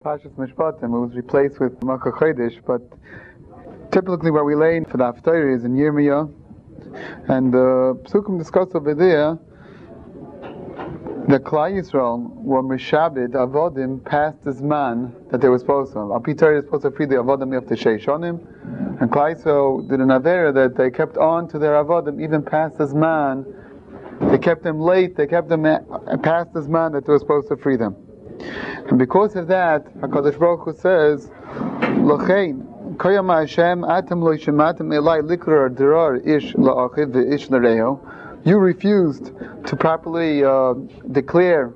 Pashas Mishpatim. It was replaced with Malka Chodesh, but typically where we lay for the Haftarah is in Yirmiyah, and the Psukim discuss over there the Klal Yisrael were Mishabed Avodim past the Zman that they were supposed to. Al-Pitar is supposed to free the Avodim after Sheishonim, and Klal Yisrael did an Avera that they kept on to their Avodim even past the Zman. They kept them late, they kept them past the Zman that they were supposed to free them. And because of that, HaKadosh Baruch Hu says, L'chein, Koyama Hashem, Atem lo shematem elai likrar dirar ish la'achiv ve'ish l'reho. You refused to properly declare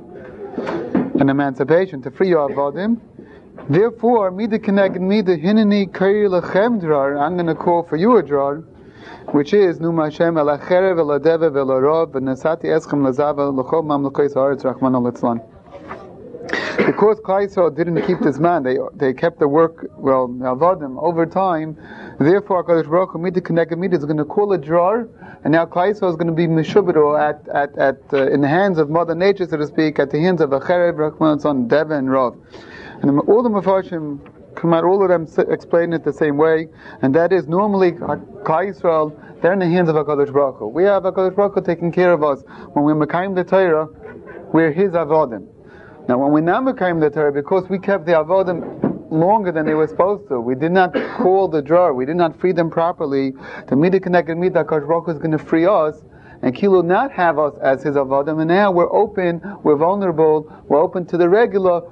an emancipation, to free your avodim. Therefore, mida keneged mida hineni kari lechem dirar, I'm going to call for you a dirar, which is, Numa Hashem el acherev el adeve vel arov v'nasati eschem lazava l'chol mamlukos haaretz rachmana litzlan. Because Klal Yisrael didn't keep this man, they kept the work, avodim, over time. Therefore, HaKadosh Baruch Hu Mida Keneged Mida is going to call a jar, and now Klal Yisrael is going to be mishubedo in the hands of Mother Nature, so to speak, at the hands of Acherev, Rachman, Son, Deva, and Rav. And all the Mefarshim come out, all of them explain it the same way, and that is normally Klal Yisrael, they're in the hands of HaKadosh Baruch Hu. We have HaKadosh Baruch Hu taking care of us. When we're Mekayim the Torah, we're His avodim. Now, when we now became the Torah, because we kept the avodim longer than they were supposed to, we did not call the jar, we did not free them properly. The Mida Keneged Mida, HaKadosh Baruch Hu is going to free us, and He will not have us as His avodim. And now we're open, we're vulnerable, we're open to the regular,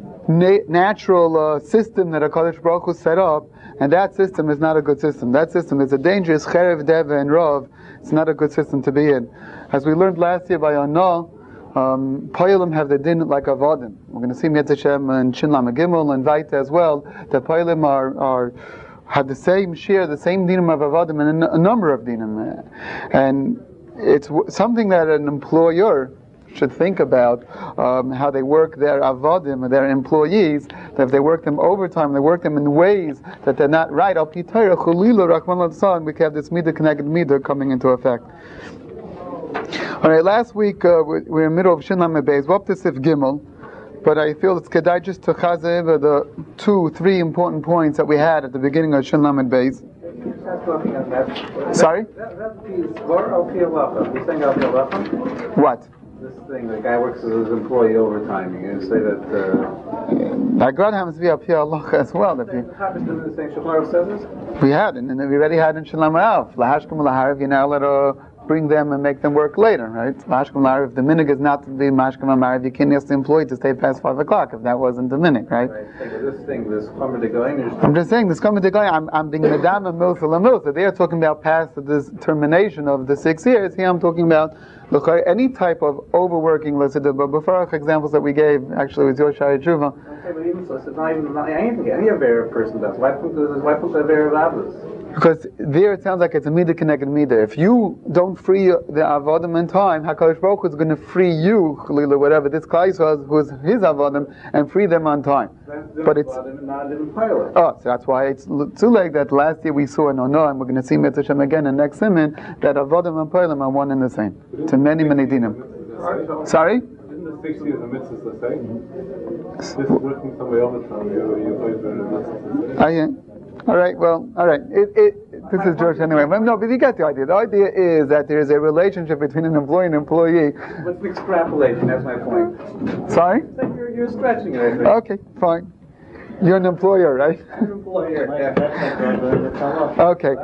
natural system that HaKadosh Baruch Hu set up, and that system is not a good system. That system is a dangerous Cherev, Deva, and Rav. It's not a good system to be in. As we learned last year by Anah, Poyalim have the din like avodim. We're going to see Mitzvah Hashem and Shin Lamed Gimel and Vaita as well. That Poyalim have the same share, the same dinim of avodim, and a number of dinim. And it's something that an employer should think about, how they work their avodim, their employees. That if they work them overtime, they work them in ways that they're not right. Al pi Torah chulila rachman l'tzlan, we have this Mida Keneged Mida coming into effect. Alright, last week we're in the middle of Shin Lamed Beis. We're up to Sif Gimel, but I feel it's kedai just to chazev the 2-3 important points that we had at the beginning of Shin Lamed Beis. Sorry? What? This thing, the guy works as his employee overtime. You're going to say that... God happens to be up here Allah as well. If you... We had, and we already had in Shin Lamed Alf. Lahashkem laharav, you're now allowed to bring them and make them work later, right? Lahashkem laharav, if the minig is not to be mashkem laharav, you can't ask the employee to stay past 5 o'clock if that wasn't the minig, right? This thing, this Chomer de Goyin... I'm just saying, this Chomer de Goyin, I'm being Medam and Milsa LaMilsa. They're talking about past the termination of the 6 years. Here I'm talking about any type of overworking, let's say the before examples that we gave, actually with your Shari Tshuva. Okay, but even so, it's not even anything. Any Avera person does. Why put Avera Ravas? Because there it sounds like it's a Mida Keneged Mida. If you don't free the Avodim in time, HaKadosh Baruch Hu is going to free you, Chalila, whatever, this Klal Yisrael who is His Avodim, and free them on time. But it's... so that's why it's too late that last year we saw in Ono, and we're going to see Mitzvah Hashem again in next Siman, that Avodim and Poyalim are one and the same. To many, many dinim. Sorry? Isn't the 6 years of mitzvahs the same? This is working somewhere all the time. You always been in mitzvahs. Yeah. All right. This is George anyway. But no, but you get the idea. The idea is that there is a relationship between an employee and employee. What's the extrapolation? That's my point. Sorry? It's like you're stretching it, I think. Okay, fine. You're an employer, right? I'm an employer, yeah. Okay.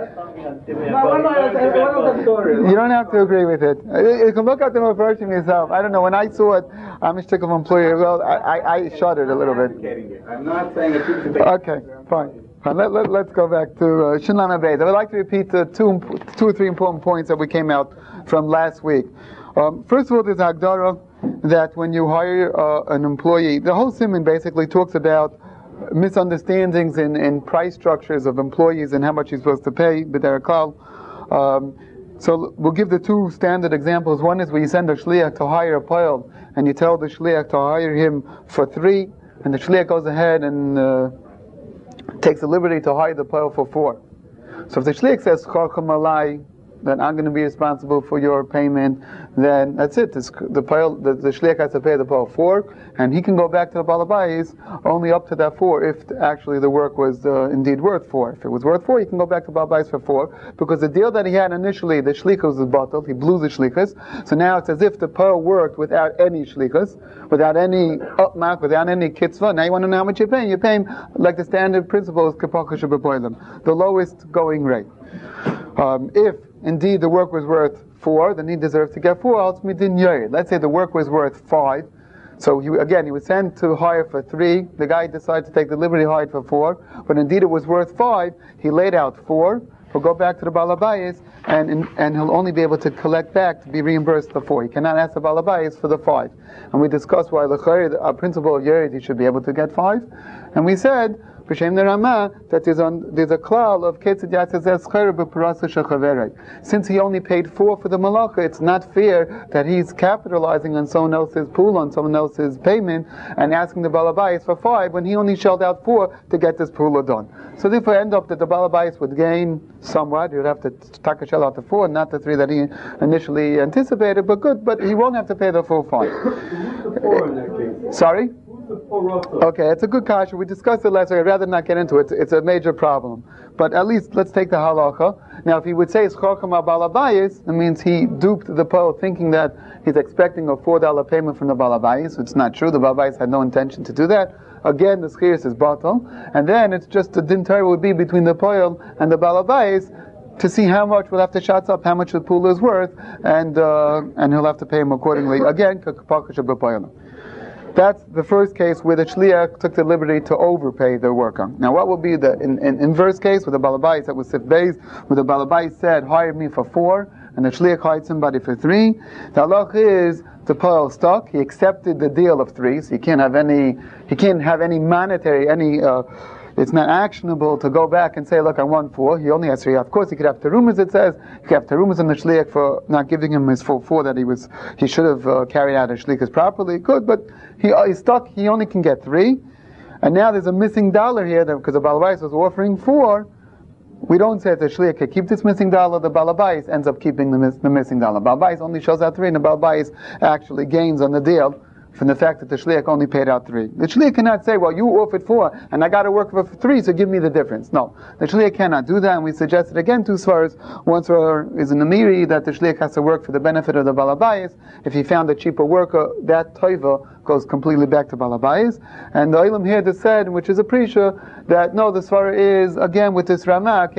You don't have to agree with it. You can look at the version yourself. I don't know. When I saw it, I'm a stick of employer. Well, I shuddered a little bit. I'm not saying that you should be... Okay, fine. Let's go back to Shin Lamed Beis. I would like to repeat the two or three important points that we came out from last week. First of all, there's Hagdara that when you hire an employee, the whole Siman basically talks about misunderstandings in price structures of employees and how much you're supposed to pay, b'derech klal. So we'll give the two standard examples. One is where you send a shliach to hire a poyel, and you tell the shliach to hire him for 3, and the shliach goes ahead and takes the liberty to hire the poyel for 4. So if the shliach says, Chacham alai, that I'm going to be responsible for your payment, then that's it. The shliach has to pay the poel 4, and he can go back to the balabais only up to that 4 if actually the work was indeed worth 4. If it was worth 4, he can go back to balabais for 4, because the deal that he had initially, the shlichus was bottled, he blew the shlichus, so now it's as if the poel worked without any shlichus, without any upmark, without any kitzvah. Now you want to know how much you're paying. You're paying like the standard principle is kapakasha b'poilim, the lowest going rate. If indeed the work was worth 4, then he deserves to get 4. Else midin yoyed. Let's say the work was worth 5. So he was sent to hire for 3. The guy decided to take the liberty hire for 4, but indeed it was worth 5. He laid out 4. He'll go back to the balabayis, and he'll only be able to collect back to be reimbursed the 4. He cannot ask the balabayis for the 5. And we discussed why the principle of yerid he should be able to get 5. And we said b'shem Rama that there's a klal of ketzid yatzes escher b'parasa shechaverei. Since he only paid 4 for the malacha, it's not fair that he's capitalizing on someone else's pool, on someone else's payment, and asking the balabais for 5 when he only shelled out 4 to get this pool done. So therefore, end up that the balabais would gain somewhat. He would have to take a shell out the 4, not the 3 that he initially anticipated. But good, but he won't have to pay the full 5. Who's the 4 in that case? Sorry. Okay, Okay, it's a good kasha. We discussed it last week. I'd rather not get into it. It's a major problem. But at least let's take the halacha. Now, if he would say schorcham balabayis, that means he duped the poel thinking that he's expecting a $4 payment from the balabayis. It's not true. The balabayis had no intention to do that. Again, the schiris is batal. And then it's just the din Torah would be between the poel and the balabayis to see how much we'll have to shots up, how much the pool is worth, and he'll have to pay him accordingly. Again, that's the first case where the shliach took the liberty to overpay the worker. Now, what will be the inverse case with the balabais that was sif beis, where the balabais said, "Hire me for 4," and the shliach hired somebody for 3? The halach is the poel stuck. He accepted the deal of 3, so he can't have any monetary, it's not actionable to go back and say, look, I want 4. He only has 3. Of course, he could have terumas, it says. He could have terumas on the shliach for not giving him his full 4 that he should have carried out his shlichus properly. Good, but he's stuck. He only can get 3. And now there's a missing dollar here, because the balabais was offering 4. We don't say that the shliach can keep this missing dollar. The balabais ends up keeping the missing dollar. Balabais only shows out 3, and the balabais actually gains on the deal from the fact that the shliach only paid out 3. The shliach cannot say, well, you offered 4, and I got to work for 3, so give me the difference. No, the shliach cannot do that, and we suggested again 2 svaras. One svara is an amiri, that the shliach has to work for the benefit of the balabayas. If he found a cheaper worker, that toiva goes completely back to balabayas. And the olim here that said, which is a prisha, that no, the svara is, again, with this ramah,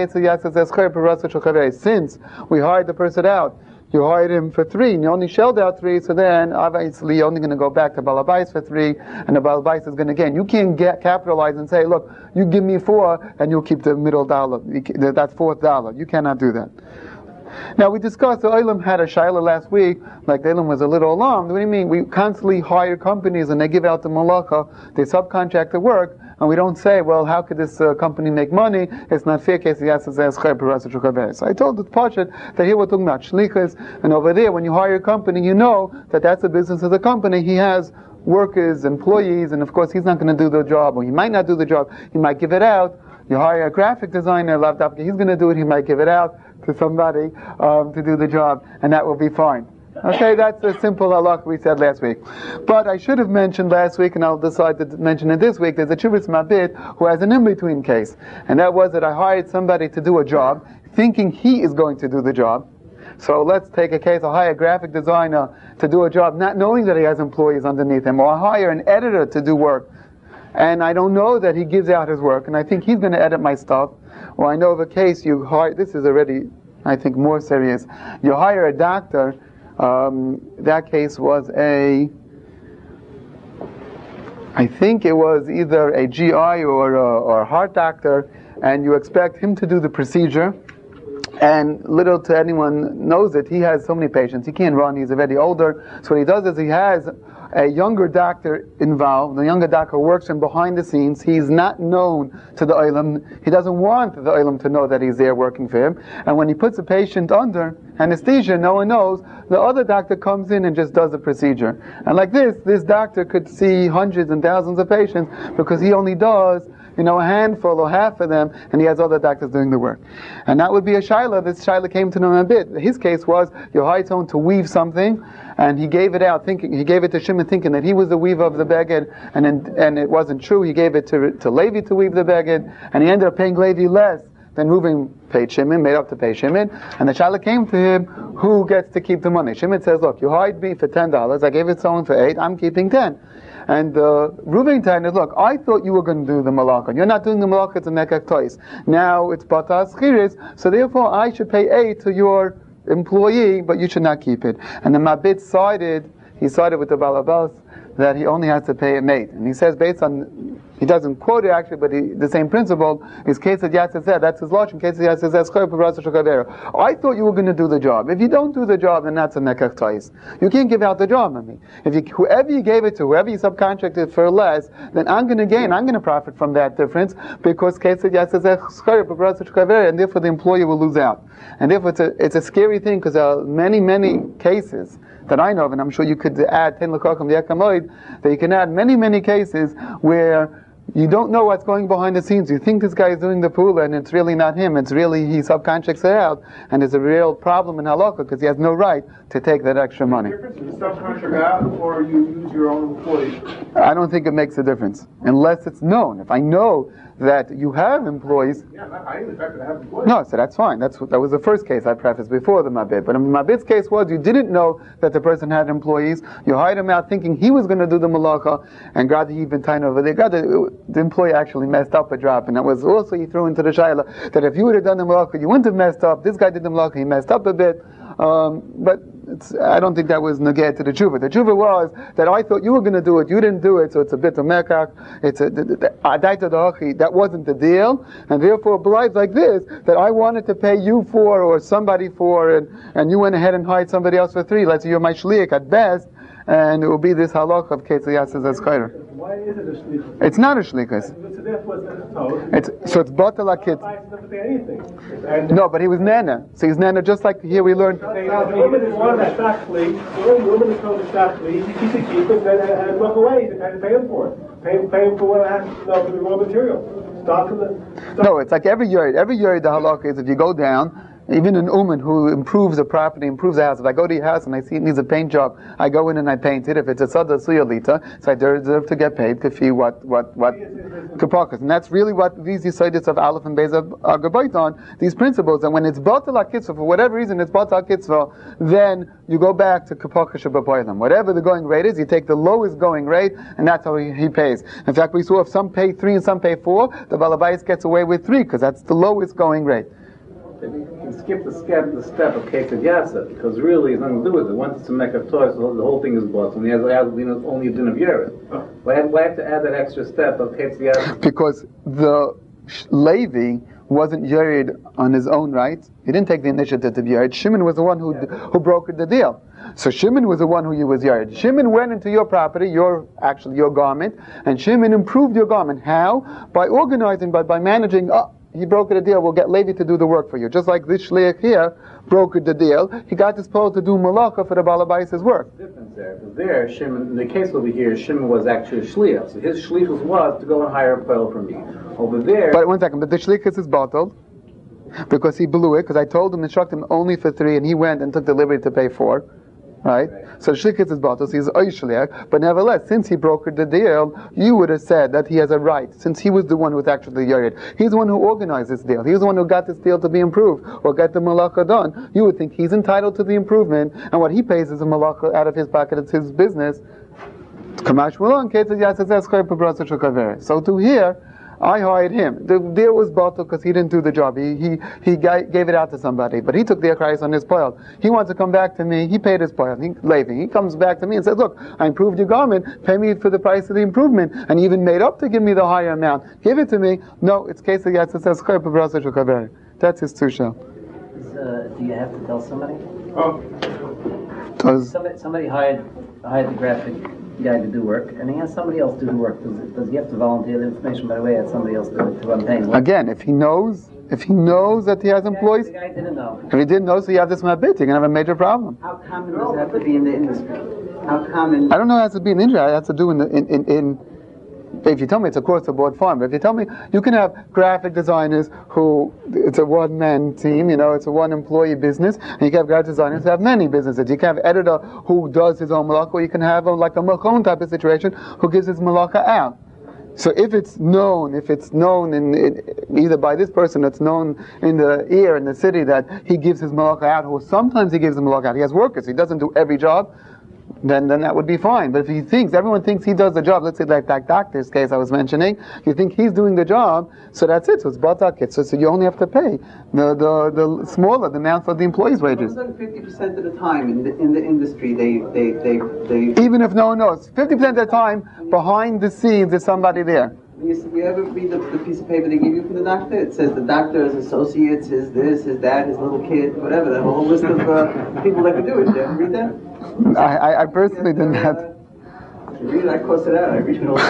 since we hired the person out, you hired him for 3, and you only shelled out 3, so then obviously you're only going to go back to balabais for 3, and the balabais is going to gain. You can't capitalize and say, look, you give me 4, and you'll keep the middle dollar, that $4th. You cannot do that. Now, we discussed, the Olam had a shaila last week, like the Olam was a little alarmed. What do you mean? We constantly hire companies, and they give out the malacha, they subcontract the work, and we don't say, well, how could this company make money? It's not fair. So I told the Pashat that here we're talking about shlichus, and over there, when you hire a company, you know that that's the business of the company. He has workers, employees, and of course he's not going to do the job, or he might not do the job. He might give it out. You hire a graphic designer, he's going to do it. He might give it out to somebody to do the job, and that will be fine. Okay, that's a simple halach we said last week. But I should have mentioned last week, and I'll decide to mention it this week, there's a Chuvas Mabit who has an in-between case. And that was that I hired somebody to do a job, thinking he is going to do the job. So let's take a case, I hire a graphic designer to do a job, not knowing that he has employees underneath him, or I hire an editor to do work, and I don't know that he gives out his work, and I think he's going to edit my stuff. Or I know of a case you hire, this is already, I think, more serious. You hire a doctor. That case was I think it was either a GI or a heart doctor, and you expect him to do the procedure, and little to anyone knows it, he has so many patients, he can't run, he's already older, so what he does is he has a younger doctor involved. The younger doctor works from behind the scenes. He's not known to the olim. He doesn't want the olim to know that he's there working for him. And when he puts a patient under anesthesia, no one knows. The other doctor comes in and just does the procedure. And like this doctor could see hundreds and thousands of patients because he only does a handful or half of them, and he has other doctors doing the work. And that would be a shaila. This shaila came to know a bit. His case was Yohai told him to weave something, and he gave it out thinking, he gave it to Shimon thinking that he was the weaver of the beged, and it wasn't true. He gave it to Levi to weave the beged, and he ended up paying Levi less than Reuven paid Shimon, made up to pay Shimon, and the shaila came to him, who gets to keep the money? Shimon says, look, you hired me for $10, I gave it to someone for $8, I'm keeping 10. And Reuven telling us, look, I thought you were going to do the malaka. You're not doing the malaka, it's a nekak tois. Now it's batas chiris, so therefore I should pay 8 to your employee, but you should not keep it. And the Mabit sided with the Balabas that he only has to pay a mate. And he says, based on, he doesn't quote it actually, but the same principle is case that Yatsa said, that's his logic, case that Yatsa says, I thought you were going to do the job. If you don't do the job, then that's a nekach tais. You can't give out the job on me. Whoever you gave it to, whoever you subcontracted for less, then I'm going to gain, I'm going to profit from that difference, because case that Yatsa says, and therefore the employer will lose out. And therefore it's a scary thing, because there are many, many cases that I know of, and I'm sure you could add Ten L'Kochim V'Yakamoid, that you can add many, many cases where you don't know what's going behind the scenes. You think this guy is doing the pula, and it's really not him. It's really he subcontracts it out, and there's a real problem in halakha because he has no right to take that extra money. Is the subcontract out, or you use your own employees? I don't think it makes a difference unless it's known. If I know that you have employees. Yeah, I ain't expected to have employees. No, so that's fine. That was the first case I prefaced before the Mabit. But Mabit's case was you didn't know that the person had employees. You hired him out thinking he was going to do the malacha, and God, he even tied over there. God, the employee actually messed up a drop, and that was also he threw into the shayla that if you would have done the malacha, you wouldn't have messed up. This guy did the malacha, he messed up a bit. But I don't think that was negate to the tshuva. The tshuva was that I thought you were going to do it, you didn't do it, so it's a bit of mekach. It's that wasn't the deal, and therefore it believes like this, that I wanted to pay you for, or somebody for, and you went ahead and hired somebody else for 3. Let's say you're my shliach at best, and it will be this halach of Ketzah Yasses Eskaira. Why is it a shlichus? It's not a shlichus. So therefore it's batal akit. No, but he was nana. So he's nana just like here we learned. The woman is one that's actually, the woman is told to actually, he should keep it and walk away. He had to pay him for it. Pay him for what has, for the raw material. No, it's like every year the halakha is if you go down, even an woman who improves a property, improves a house. If I go to your house and I see it needs a paint job, I go in and I paint it. If it's a sada suyalita, so I deserve to get paid kafi what kapakas. And that's really what these yisaidis of Aleph and Beis are gebayt on, these principles. And when it's batal akitzvah, for whatever reason it's batal akitzvah, then you go back to kapakas shababaylam. Whatever the going rate is, you take the lowest going rate, and that's how he pays. In fact, we saw if some pay 3 and some pay 4, the balabais gets away with 3, because that's the lowest going rate. You can skip the step of case of Yasa, because really it's nothing to do with it. Once it's a Mekach Toy, so the whole thing is bought. And he has only a din of Yerid. Why have to add that extra step of case of Yasa? Because the Levi wasn't Yerid on his own right. He didn't take the initiative to be Yerid. Shimon was the one who brokered the deal. So Shimon was the one who was Yerid. Shimon went into your property, your garment, and Shimon improved your garment. How? By organizing, by managing. He brokered a deal, we'll get Levi to do the work for you. Just like this shliach here brokered the deal, he got this Paul to do malacha for the balabais' work. There's a difference there. Because there, Shimon, in the case over here, Shimon was actually a shliach. So his shlichus was to go and hire a Paul from me. Over there... But 1 second, but the shlichus is bottled, because he blew it, because I told him, instruct him only for 3, and he went and took the liberty to pay 4. Right? So shlichus is bottled, so he's shliach, but nevertheless, since he brokered the deal, you would have said that he has a right, since he was the one who was actually Yerid. He's the one who organized this deal. He's the one who got this deal to be improved, or got the malacha done. You would think he's entitled to the improvement, and what he pays is a malacha out of his pocket, it's his business. So to here, I hired him. The deal was bottled because he didn't do the job. He gave it out to somebody, but he took the akrais on his pile. He wants to come back to me. He paid his pile. He comes back to me and says, "Look, I improved your garment. Pay me for the price of the improvement." And he even made up to give me the higher amount. Give it to me. No, it's case of Yatsa says that's his tushel. Do you have to tell somebody? Does somebody hired the graphic guy to do work, and he has somebody else do the work. Does he have to volunteer the information by the way? Has somebody else to run paying? Again, if he knows that he has employees, the guy didn't know. If he didn't know, so you have this mabit, you're gonna have a major problem. How common does it have to be in the industry? How common? I don't know. It has to be in India. It has to do in if you tell me it's across the board, fine. But if you tell me you can have graphic designers who it's a one-man team, it's a one-employee business, and you can have graphic designers who have many businesses. You can have an editor who does his own malaka, or you can have like a malachon type of situation who gives his malaka out. So if it's known in either by this person, it's known in the ear in the city that he gives his malaka out, or sometimes he gives his malaka out. He has workers. He doesn't do every job. Then that would be fine. But if everyone thinks he does the job, let's say like that doctor's case I was mentioning, you think he's doing the job, so that's it. So it's batak. So you only have to pay the smaller the amount for the employees' wages. 50% of the time in the industry, they even if no one knows, 50% of the time behind the scenes there's somebody there. You ever read the piece of paper they give you from the doctor? It says the doctor's associates, his this, his that, his little kid, whatever. That whole list of people that can do it. Did you ever read that? I personally did not. Read it, I cross it out. I read it all.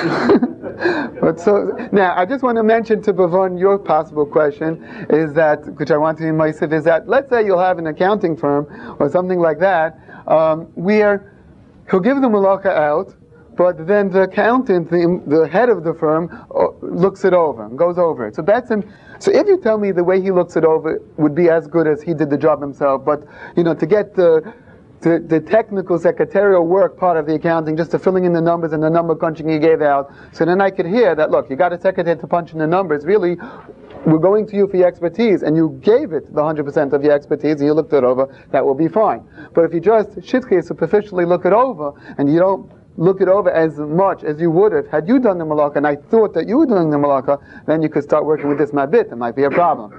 But so now, I just want to mention to Bavon your possible question is that, which I want to be myself, is that let's say you'll have an accounting firm or something like that, where he'll give the malaka out, but then the accountant, the head of the firm, looks it over and goes over it. So that's him. So if you tell me the way he looks it over would be as good as he did the job himself, but to get the technical secretarial work part of the accounting, just to filling in the numbers and the number crunching he gave out. So then I could hear that, look, you got a secretary to punch in the numbers. Really, we're going to you for your expertise, and you gave it the 100% of your expertise, and you looked it over, that will be fine. But if you just shitki superficially look it over, and you don't look it over as much as you would have had you done the malaka, and I thought that you were doing the malaka, then you could start working with this mabit. It might be a problem.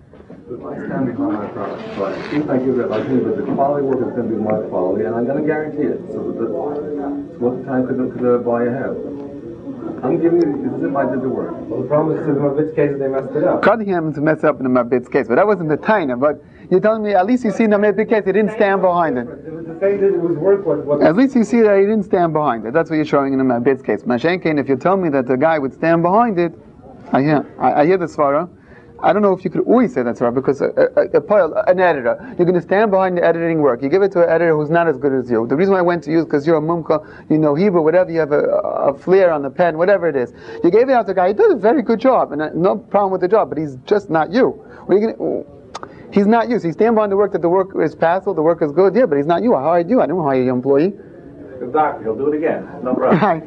I stand behind my product, but if I give it like me, but the quality work is going to be my quality, and I'm going to guarantee it. So what time could the buyer have? I'm giving you, this is if I did the work. Well, the problem is in Mabit's case they messed it up. Cunningham to mess up in the Mabit's case, but that wasn't the taina. But you're telling me at least you see in the Mabit's case he didn't stand behind it. It was the thing that it was worth what. At least you see that he didn't stand behind it. That's what you're showing in the Mabit's case. Mashenkin, if you tell me that the guy would stand behind it, I hear the svara. I don't know if you could always say that's right, because an editor, you're going to stand behind the editing work. You give it to an editor who's not as good as you. The reason why I went to you is because you're a mumka, you know Hebrew, whatever, you have a flair on the pen, whatever it is. You gave it out to a guy, he does a very good job, and no problem with the job, but he's just not you. He's not you. So you stand behind the work that the work is passable, the work is good, yeah, but he's not you. I hired you, I didn't hire your employee. The doctor, he'll do it again. No problem. Right.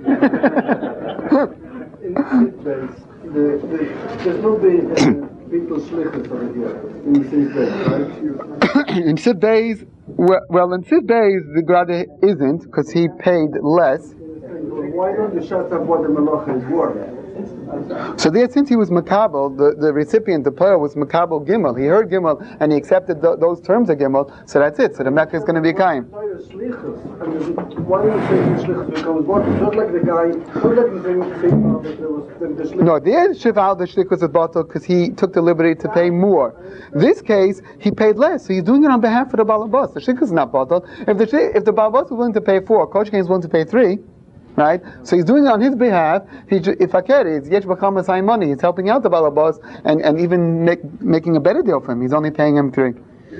There's no people shlichus over here in the same place, right? In Siv Beis, well, in Siv Beis, the Grada isn't, because he paid less. Why don't you shut up what the malacha is worth? So there, since he was Makabel, the recipient, the player was Makabel Gimel. He heard Gimel, and he accepted those terms of Gimel, so that's it. So the Mecca is going to be Kaim. Why are you saying shlichus? Because what? Just like the guy, just like the thing that there was the shlichus. No, there Shival the Shlichus was bottled because he took the liberty to pay more. This case, he paid less, so he's doing it on behalf of the Balabas. The Shlichus is not bottled. If the Balabas was willing to pay 4, Coach King is willing to pay 3. Right? So he's doing it on his behalf. If Aker is Yesh B'chama Sai money, he's helping out the Balabas and even making a better deal for him. He's only paying him 3.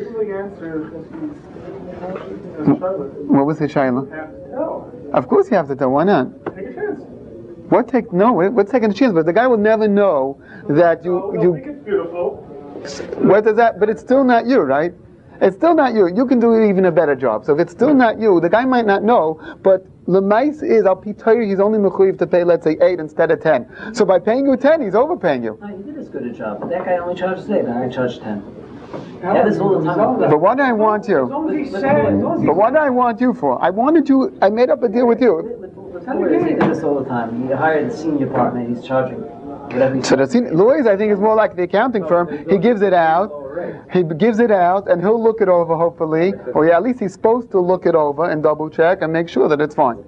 What was his Shaila? Of course you have to tell. Why not? Take a chance. What's taking a chance? But the guy will never know that you. Think it's beautiful. What does that? But it's still not you, right? It's still not you. You can do even a better job. So if it's still not you, the guy might not know, but Lemais is, Al Pitayr, he's only mechuyev to pay, let's say, 8 instead of 10. So by paying you 10, he's overpaying you. No, he did as good a job. But that guy only charged 8, and I charged 10. That is all the time. But what do I want you? But what do I want you for? I made up a deal with you. With lawyers, he did this all the time. He hired the senior partner, he's charging. So the lawyers, I think, is more like the accounting firm. He gives it out. He gives it out, and he'll look it over, hopefully. Or at least he's supposed to look it over and double check and make sure that it's fine.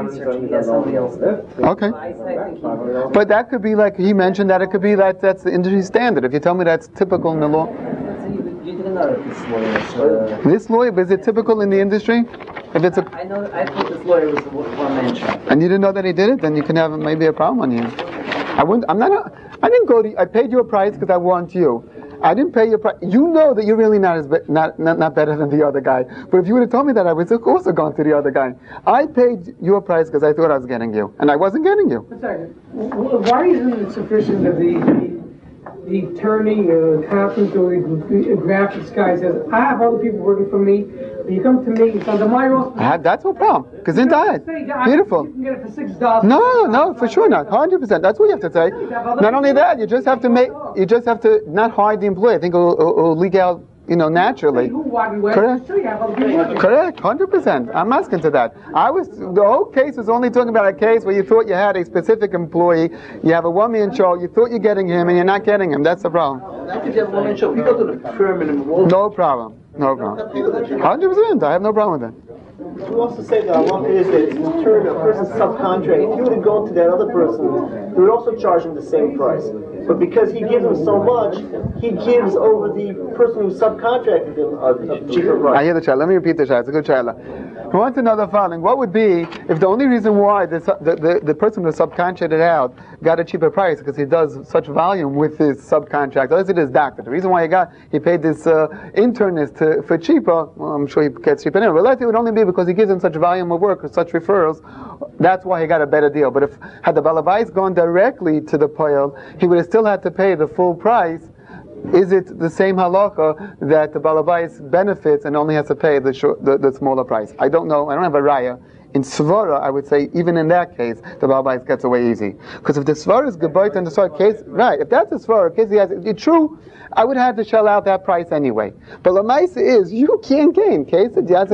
Okay. But that could be like he mentioned that it could be that's the industry standard. If you tell me that's typical in the law. You didn't know that This lawyer, but is it typical in the industry? If it's I know. I thought this lawyer was the one-man shop. And you didn't know that he did it, then you can have maybe a problem on you. I didn't go to. I paid you a price because I want you. I didn't pay your price. You know that you're really not better than the other guy. But if you would have told me that, I would have also gone to the other guy. I paid your price because I thought I was getting you, and I wasn't getting you. A second. Why isn't it sufficient that the attorney or the accountant or the graphics guy says, I have other people working for me, you come to me, it's under my auspices. That's no problem. Because in that, beautiful. You can get it for $6. No, for sure not. 100%. That's what you have to say. Not only that, you just have to not hide the employee. I think it'll leak out, naturally. Correct. Correct. 100%. I'm asking to that. The whole case was only talking about a case where you thought you had a specific employee, you have a one-man show, you thought you're getting him, and you're not getting him. That's the problem. Not because you have a woman show. People do the permanent role. No problem. 100%. I have no problem with that. You also say that one is that in turn a person's subcontract. If you would have gone to that other person, you would also charge him the same price. But because he gives him so much, he gives over the person who subcontracted him a cheaper price. I hear the child. Let me repeat the child. It's a good child. I want to know the following. What would be if the only reason why the person who subcontracted out got a cheaper price because he does such volume with his subcontractor? Let's say this doctor. The reason why he paid this internist for cheaper, well, I'm sure he gets cheaper anyway, but let's say it would only be because he gives him such volume of work or such referrals. That's why he got a better deal. But had the balabais gone directly to the poil, he would have still had to pay the full price. Is it the same halacha that the balabais benefits and only has to pay the smaller price? I don't know. I don't have a raya. In Svara, I would say, even in that case, the balabais gets away easy. Because if the Svara is gebayt and the Svara case, right, if that's the Svara case, it's true, I would have to shell out that price anyway. But Lamaisa is, you can't gain. So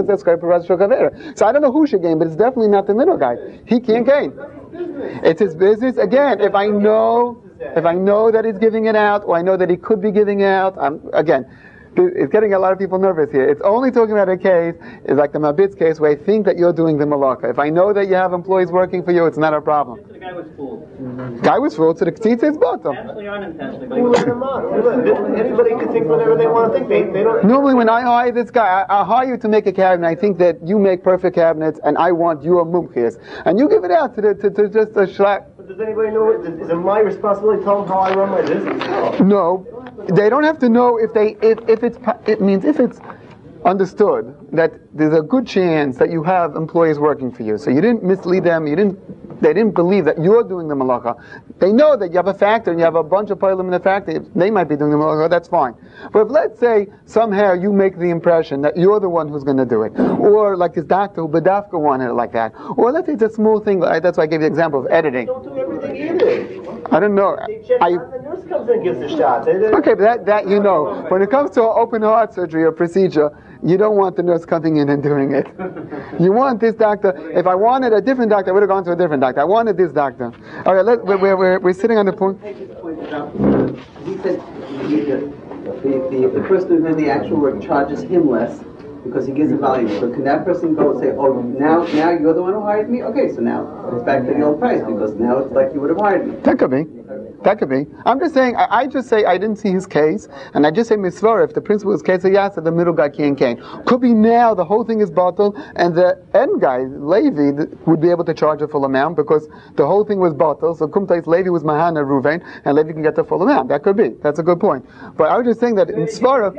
I don't know who should gain, but it's definitely not the middle guy. He can't gain. It's his business. Again, if I know that he's giving it out, or I know that he could be giving out, it's getting a lot of people nervous here. It's only talking about a case, it's like the Mabitz case, where I think that you're doing the malaka. If I know that you have employees working for you, it's not a problem. The guy was fooled. Guy was fooled, so the tzitz is bottom. Intentionally or unintentionally. Anybody can think whatever they want to think. They don't. Normally when I hire this guy, I hire you to make a cabinet. I think that you make perfect cabinets, and I want your mumchias. And you give it out to just a shlak. But does anybody know? Is it my responsibility to tell them how I run my business? No. They don't have to know if it's understood that there's a good chance that you have employees working for you. So you didn't mislead them, they didn't believe that you're doing the malacha. They know that you have a factory and you have a bunch of poilim in the factory. They might be doing the malacha, that's fine. But if, let's say, somehow you make the impression that you're the one who's going to do it, or like this doctor who Badafka wanted it like that, or let's say it's a small thing, that's why I gave you the example of editing. Don't do everything either. I don't know. They check out, the nurse comes in and gives the shot. Okay, but that you know. When it comes to an open heart surgery or procedure, you don't want the nurse coming in and doing it. You want this doctor. If I wanted a different doctor, I would have gone to a different doctor. I wanted this doctor. All right, we're sitting on the point. He said the person who did the actual work charges him less because he gives a volume. So can that person go and say, oh, now you're the one who hired me? Okay, so now it's back to the old price because now it's like you would have hired me. That could be. That could be. I'm just saying, I just say I didn't see his case, and I just say Misvara, if the principal is case of Yasa, the middle guy can't gain. Could be now the whole thing is bottled, and the end guy, Levi, would be able to charge a full amount because the whole thing was bottled, so Kumtais Levi was Mahana Ruvain, and Levi can get the full amount. That could be. That's a good point. But I was just saying that in Svara...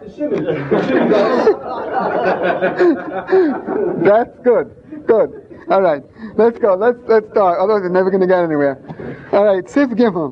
That's good. Good. All right, let's go. Let's start. Otherwise, we're never going to get anywhere. All right, Sif Gimel.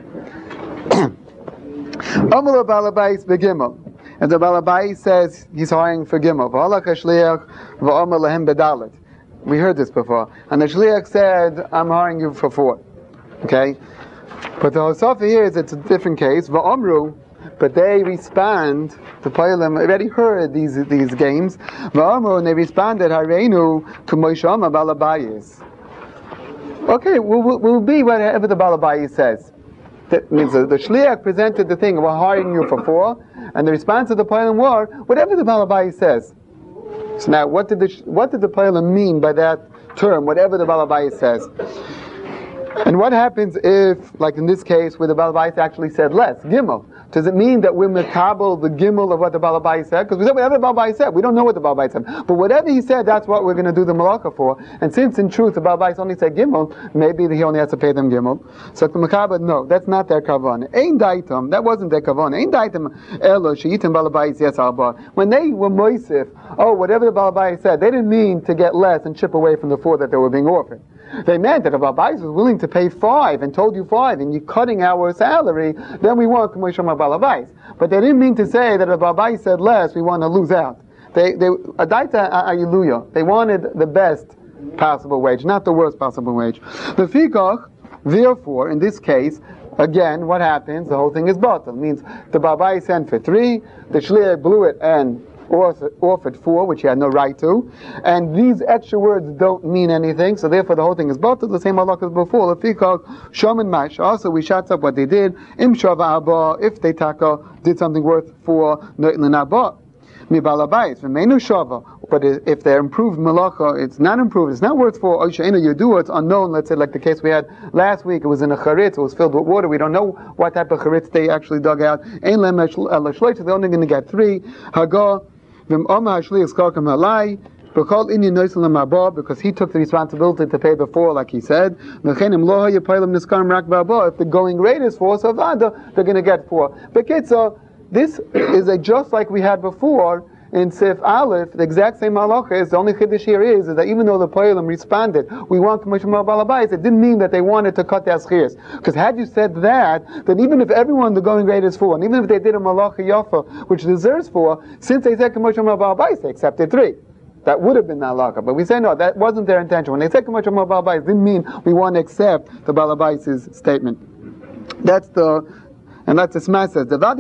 Amar Balabais beGimel, and the Balabais says he's hiring for Gimel. V'halach hashliach v'amar lahem bedalet. We heard this before, and the shliach said, "I'm hiring you for 4." Okay, but the Hosafa here is it's a different case. V'amru. But they respond to Pailim. Already heard these games. And they responded, "Hareinu kumoishama balabayis." Okay, we'll be whatever the balabayis says. That means the shliach presented the thing. We're hiring you for 4, and the response of the Pailim were whatever the balabayis says. So now, what did the Pailim mean by that term? Whatever the balabayis says. And what happens if, like in this case, where the Balabais actually said less, Gimel? Does it mean that we're mekabel the Gimel of what the Balabais said? Because we said whatever the Balabais said, we don't know what the Balabais said. But whatever he said, that's what we're going to do the malacha for. And since in truth the Balabais only said Gimel, maybe he only has to pay them Gimel. So the mekabel, no, that's not their kavan. Ein daitam, that wasn't their kavan. Ein daitam elo sheyitim Balabais yes alba. When they were moisif, whatever the Balabais said, they didn't mean to get less and chip away from the 4 that they were being offered. They meant that if Balabais was willing to pay 5 and told you 5 and you're cutting our salary, then we want K'mo Shema Balabais. But they didn't mean to say that if Balabais said less, we want to lose out. They wanted the best possible wage, not the worst possible wage. The Fikach, therefore, in this case, again, what happens? The whole thing is batal. It means the Balabais sent for 3, the Shliach blew it and offered 4, which he had no right to, and these extra words don't mean anything, so therefore the whole thing is batal. The same halakha as before. Also, we shot up what they did. Im shava abba, if they did something worth 4, no'ilin abba. Mi balabais, v'meinu shava. But if they're improved malacha, it's not improved, it's not worth 4. Oishainu yudu, it's unknown. Let's say like the case we had last week, it was in a charitz, it was filled with water, we don't know what type of charitz they actually dug out. Ein lem l'shloit, they're only going to get 3. Haga, because he took the responsibility to pay the 4, like he said. If the going rate is 4, so they're going to get 4. But this is just like we had before in Sif Aleph. The exact same halacha is, the only chiddush here is that even though the Poyalim responded, we want K'mo Shema Balabais, it didn't mean that they wanted to cut their schirs. Because had you said that, then even if everyone the going rate is 4, and even if they did a malacha yafa, which deserves 4, since they said K'mo Shema Balabais, they accepted 3. That would have been the halakha. But we say no, that wasn't their intention. When they said K'mo Shema Balabais, it didn't mean we want to accept the Balabais' statement. That's the Sma says. That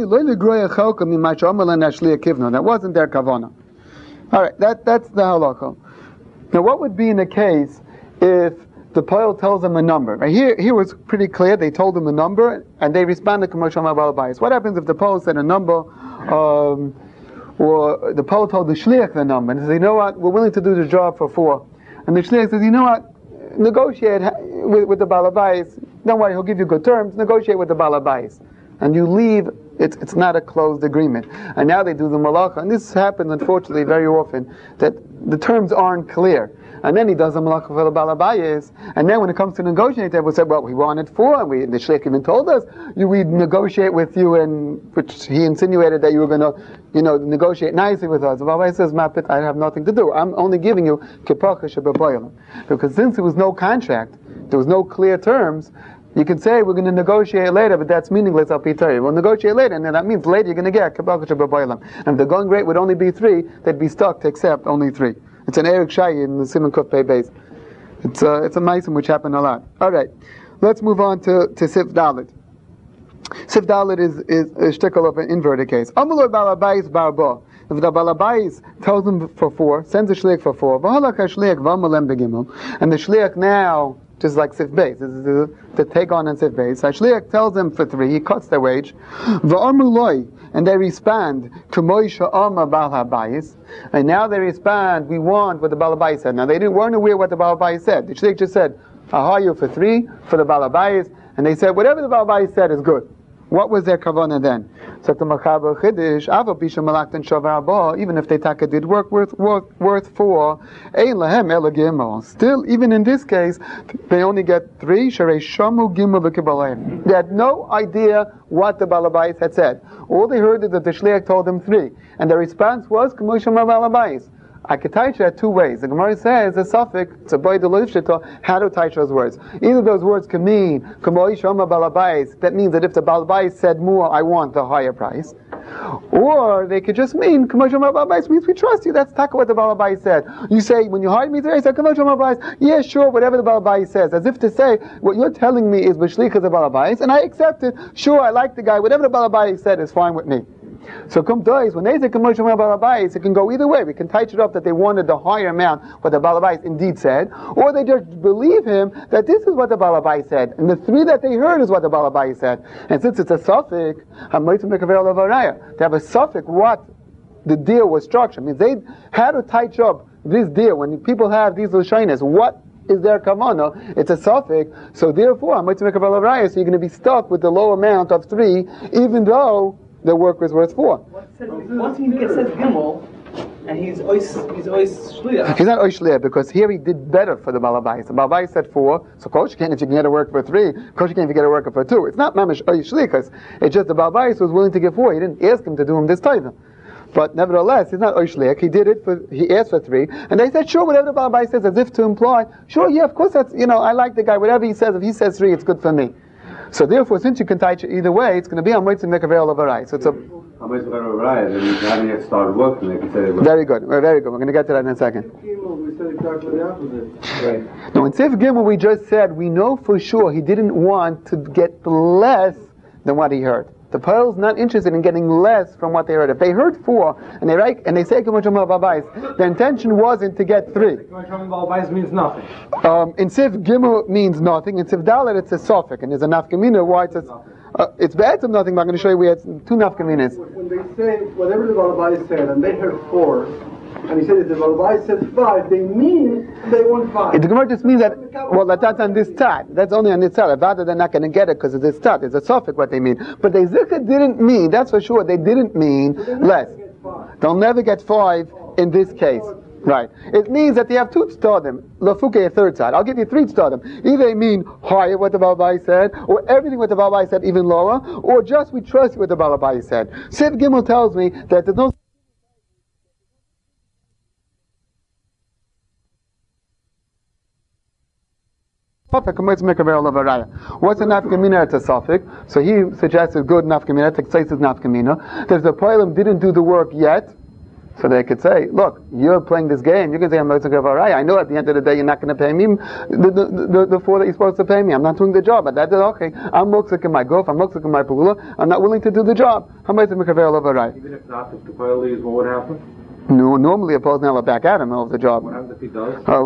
wasn't their kavana. Alright, that's the halakha. Now what would be in the case if the Poel tells them a number? Right, here was pretty clear, they told them a number, and they responded K'mo Shema Balabais. What happens if the Poel said a number, or the Poel told the Shliach the number, and he said, you know what, we're willing to do the job for 4. And the Shliach says, you know what, negotiate with the Balabais, don't worry, he'll give you good terms, negotiate with the Balabais. And you leave, it's not a closed agreement. And now they do the malacha, and this happens unfortunately very often, that the terms aren't clear. And then he does the malacha for the Balabais, and then when it comes to negotiate, they will say, well, we wanted 4, and the Shliach even told us, we'd negotiate with you, and which he insinuated that you were going to, negotiate nicely with us. The Balabais says, Mapit, I have nothing to do. I'm only giving you kipach shebepoyalim. Because since there was no contract, there was no clear terms, you can say we're going to negotiate later, but that's meaningless. We'll negotiate later, and then that means later you're going to get kibach shebepoyalim. And if the going rate would only be 3, they'd be stuck to accept only 3. It's an Erik Shai in the Simon Kuf Pei Beis. It's a ma'asim which happened a lot. All right, let's move on to Sif Dalet. Sif Dalet is a shtickle of an inverted case. Amaloi Balabais Barba. If the Balabais tells them for 4, sends the Shliach for 4, and the Shliach now, just like Sif Beis, this is the take on Sif Beis. So Shliach tells them for 3, he cuts their wage. And they respond to Moshe Amma Bal Habayis, and now they respond, we want what the Balabais said. Now they weren't aware what the Balabais said. The Shliach just said, I'll hire you for 3 for the Balabais, and they said, whatever the Balabais said is good. What was their kavanah then? So the Machaber Chiddush, Ava Pisha Malaktan Shavar Ba, even if they did work worth 4, Ein Lahem Ela Gimel. Still, even in this case, they only get 3. Sharei Shamu Gimel V'Kibalayim. They had no idea what the Balabais had said. All they heard is that the Shliach told them 3, and the response was K'mo Shema Balabais. I could taisha it 2 ways. The Gemara says a suffix, it's a boy delishita, how to taisha those words. Either those words can mean K'mo Shema Balabais, that means that if the Balabais said more, I want the higher price. Or they could just mean K'mo Shema Balabais means we trust you. That's taka what the Balabais said. You say, when you hired me today, I said K'mo Shema Balabais, yeah, sure, whatever the Balabais says. As if to say, what you're telling me is B'shlichas of Balabais, and I accept it. Sure, I like the guy. Whatever the Balabais said is fine with me. So Kum Tois, when they say K'mo Shema Balabais, it can go either way. We can touch it up that they wanted the higher amount, what the Balabais indeed said, or they just believe him that this is what the Balabais said, and the 3 that they heard is what the Balabais said. And since it's a suffix, they have a suffix what the deal was structured. It means they had to touch up this deal. When people have these lashonos, what is there kavanah? It's a suffix, so therefore, I'm going to make a raya, so you're going to be stuck with the low amount of 3, even though the work was worth 4. Once he says Gimel, and he's always shliach. He's not oishliach because here he did better for the balabais. The balabais said 4, so kosh can't if you can get a work for 3, kosh can't if you get a work for 2. It's not mamish oishliach, it's just the balabais was willing to give 4. He didn't ask him to do him this taiva. But nevertheless, he's not oishliach. He did it he asked for 3, and they said, sure, whatever the balabais says, as if to imply, sure, yeah, of course that's, I like the guy, whatever he says, if he says 3, it's good for me. So therefore, since you can touch it either way, it's going to be on Moitzi Mekavel of Arai. So it's a then you haven't yet started working. They can say very good. Very good. We're going to get to that in a second. We said exactly the opposite. Right. No, in Sif Gimel we just said we know for sure he didn't want to get less than what he heard. The Pearl's not interested in getting less from what they heard. If they heard 4 and they say the intention wasn't to get 3. means nothing. In Sif Gimel means nothing. In Sif Dalet it's a suffix, and there's a nafkamina why it's bad to nothing. But I'm going to show you we had 2 nafkaminas. When they say whatever the Balabai said, and they heard 4, and he said if the Balabai said 5, they mean they want 5. The Gemara just means that, well, that's on this tat. That's only on this tat. Rather, they're not going to get it because of this tat. It's a suffix what they mean. But they zikr didn't mean, that's for sure, they didn't mean less. They'll never get 5 in this case. Right. It means that they have 2 tzadim, lafuke a 3rd side. I'll give you 3 tzadim. Either they mean higher what the Balabai said, or everything what the Balabai said even lower, or just we trust what the Balabai said. Sif Gimel tells me that there's no What's a nafkamina? It's a suffix. So he suggested good nafkamina. Texas is nafkamina. There's the poilem didn't do the work yet, so they could say, look, you're playing this game. You can say I'm not going to I know at the end of the day you're not going to pay me the 4 that you're supposed to pay me. I'm not doing the job. But that is okay. I'm muksik in my gof. I'm muksik in my pula. I'm not willing to do the job. Even if not, if the Pearl leaves, what would happen? No, normally a post now will back at him of the job. What happens if he does? Oh,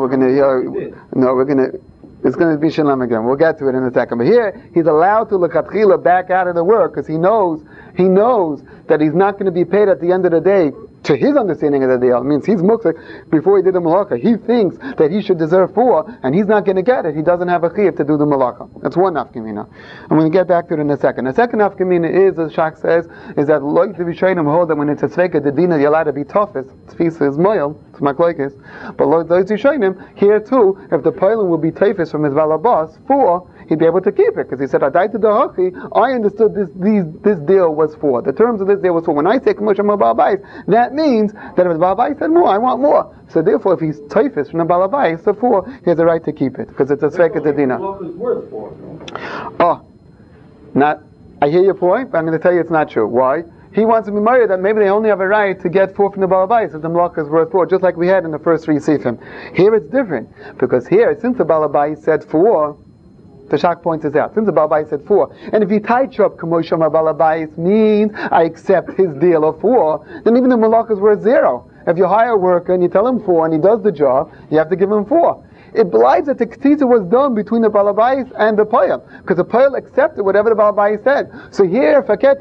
it's going to be shalom again. We'll get to it in a second. But here, he's allowed to l'chatchila back out of the work because he knows that he's not going to be paid at the end of the day to his understanding of the deal. It means he's muksik before he did the malaka. He thinks that he should deserve 4, and he's not going to get it. He doesn't have a chiyuv to do the malaka. That's one nafkamina. I'm going to get back to it in a second. The second nafkamina is, as Shach says, is that loik to be shayim hold that when it's a tzveka, the dina you're allowed to be toughest. Tfisa is moyel, it's makloikis. But loik to shayim here too, if the poilim will be tafis from his valabas 4, he'd be able to keep it because he said, "Adai to the hachi." I understood this deal was 4. The terms of this deal was 4. When I say commercial balabais, that means that if the balabais said more, I want more. So therefore, if he's typhus from the balabais, so 4, he has a right to keep it because it's a sveka dedina. Worth 4. Oh, not. I hear your point, but I'm going to tell you it's not true. Why? He wants to be married that maybe they only have a right to get 4 from the balabais if the malach is worth 4, just like we had in the first 3 sifim. Here it's different because here, since the balabais said 4. The Shach points this out. Since the Balabais said 4, and if you touch up Kamosham Balabais means I accept his deal of 4, then even the malach is worth 0. If you hire a worker and you tell him 4 and he does the job, you have to give him 4. It belies that the Ketitza was done between the Balabais and the Payal, because the Payal accepted whatever the Balabais said. So here,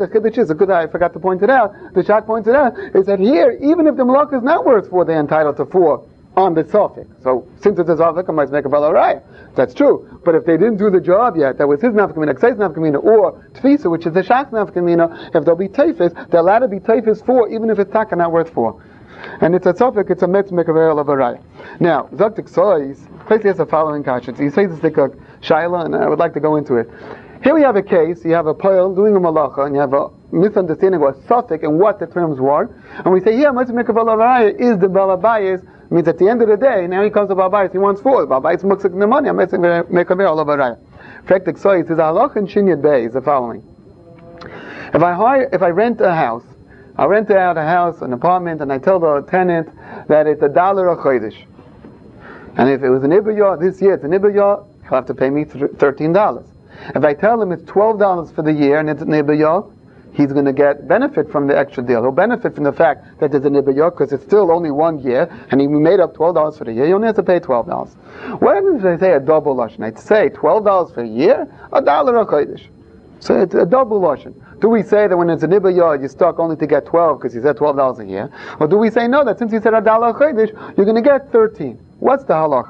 I forgot to point it out, the Shach points it out, is that here, even if the malach is not worth 4, they're entitled to 4. On the suffix. So, since it's a suffix, I might make a baloraya. That's true. But if they didn't do the job yet, that was his nafkamina, Ksais nafkamina, or tfisa, which is the shach nafkamina, if they'll be tafis, they're allowed to be tafis 4, even if it's taka not worth 4. And it's a suffix, it's a mitzvah mekavel of a raya. Now, Zaktik Sois, place has the following kashrut. He says this like shaila, and I would like to go into it. Here we have a case, you have a poil doing a malacha, and you have a misunderstanding of a suffix and what the terms were. And we say, yeah, mitzvah mekavel of a raya is the balabayas. Means at the end of the day, now he comes to Balabais, he wants 4. Balabais muksik the money. I'm making a all over raya. Frektik soy says halach and shinyat bay is the following. If I rent a house, I rent out a house, an apartment, and I tell the tenant that it's $1 a chodesh. And if it was an ibayah this year, it's an ibayah, he'll have to pay me $13. If I tell him it's $12 for the year and it's an ibayah, he's going to get benefit from the extra deal. He'll benefit from the fact that there's an ibayah because it's still only 1 year, and he made up $12 for the year. He only has to pay $12. What happens if I say a double lashon? I'd say $12 for a year, $1 a chodesh. So it's a double lashon. Do we say that when it's an ibayah, you're stuck only to get 12 because he said $12 a year? Or do we say no, that since he said $1 a chodesh, you're going to get 13? What's the halacha?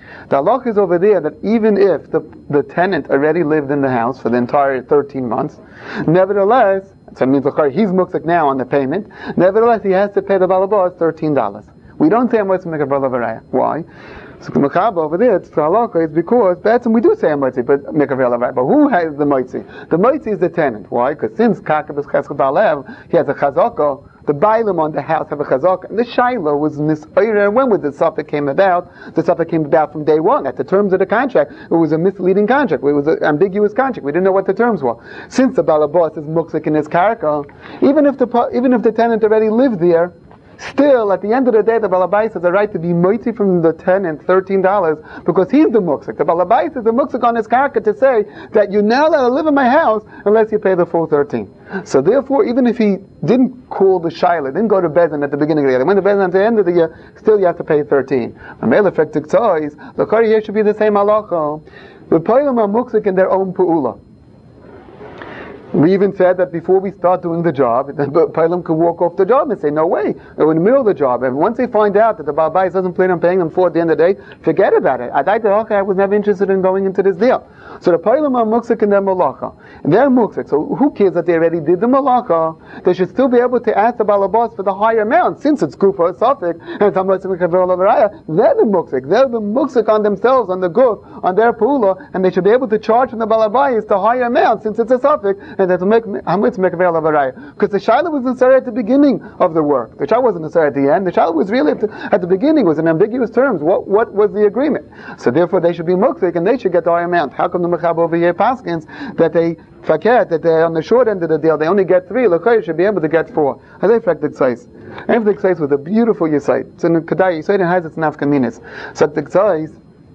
The halacha is over there that even if the tenant already lived in the house for the entire 13 months, nevertheless, so it means he's mukzik now on the payment, nevertheless he has to pay the balabas $13. We don't say Amoitzi Mekavel Avaraya. Why? So the Mechaba over there, it's the halacha, is because that's we do say Amoitzi Mekavel Avaraya. But who has the Moitzi? The Moitzi is the tenant. Why? Because since Kakab is Chesed Balev, he has a chazaka. The Bailam on the house have a chazaka. And the Shaila was misayir. When was the suffix came about? The suffix came about from day one. At the terms of the contract, it was a misleading contract. It was an ambiguous contract. We didn't know what the terms were. Since the Balabas is mukzik in his karka, even if the tenant already lived there, still, at the end of the day, the Balabais has a right to be moitzi from the tenant $13 because he's the muksik. The Balabais is the muksik on his karka to say that you're not allowed to live in my house unless you pay the full 13. So therefore, even if he didn't call the shaila, didn't go to Bezin at the beginning of the year, when the Bezin at the end of the year, still you have to pay 13. The male effective toys, the Kari here should be the same halacha. The Poilam are muksik in their own pu'ula. We even said that before we start doing the job, the Pilam could walk off the job and say, no way, they're in the middle of the job. And once they find out that the Baal Bayis doesn't plan on paying them for at the end of the day, forget about it. I was never interested in going into this deal. So the Pilam are muksik in their malacha. And they're muksik, so who cares that they already did the malacha? They should still be able to ask the Balabas for the higher amount, since it's Gufa or Safik, and they're the muksik. They're the muksik on themselves, on the Guf, on their Pula, and they should be able to charge from the Balabais the higher amount, since it's a Safik, and that's because the Shaila was necessary at the beginning of the work. The Shaila wasn't necessary at the end. The Shaila was really at the beginning, was in ambiguous terms. What was the agreement? So therefore they should be muksik and they should get the high amount. How come the Mechab over here paskins that they forget that they're on the short end of the deal, they only get 3, L'chayr should be able to get 4. As I fact the Ksais. And the Ksais was a beautiful Yisait. It's in the Kedai Yisait and has its nafkaminis. So the Ksais,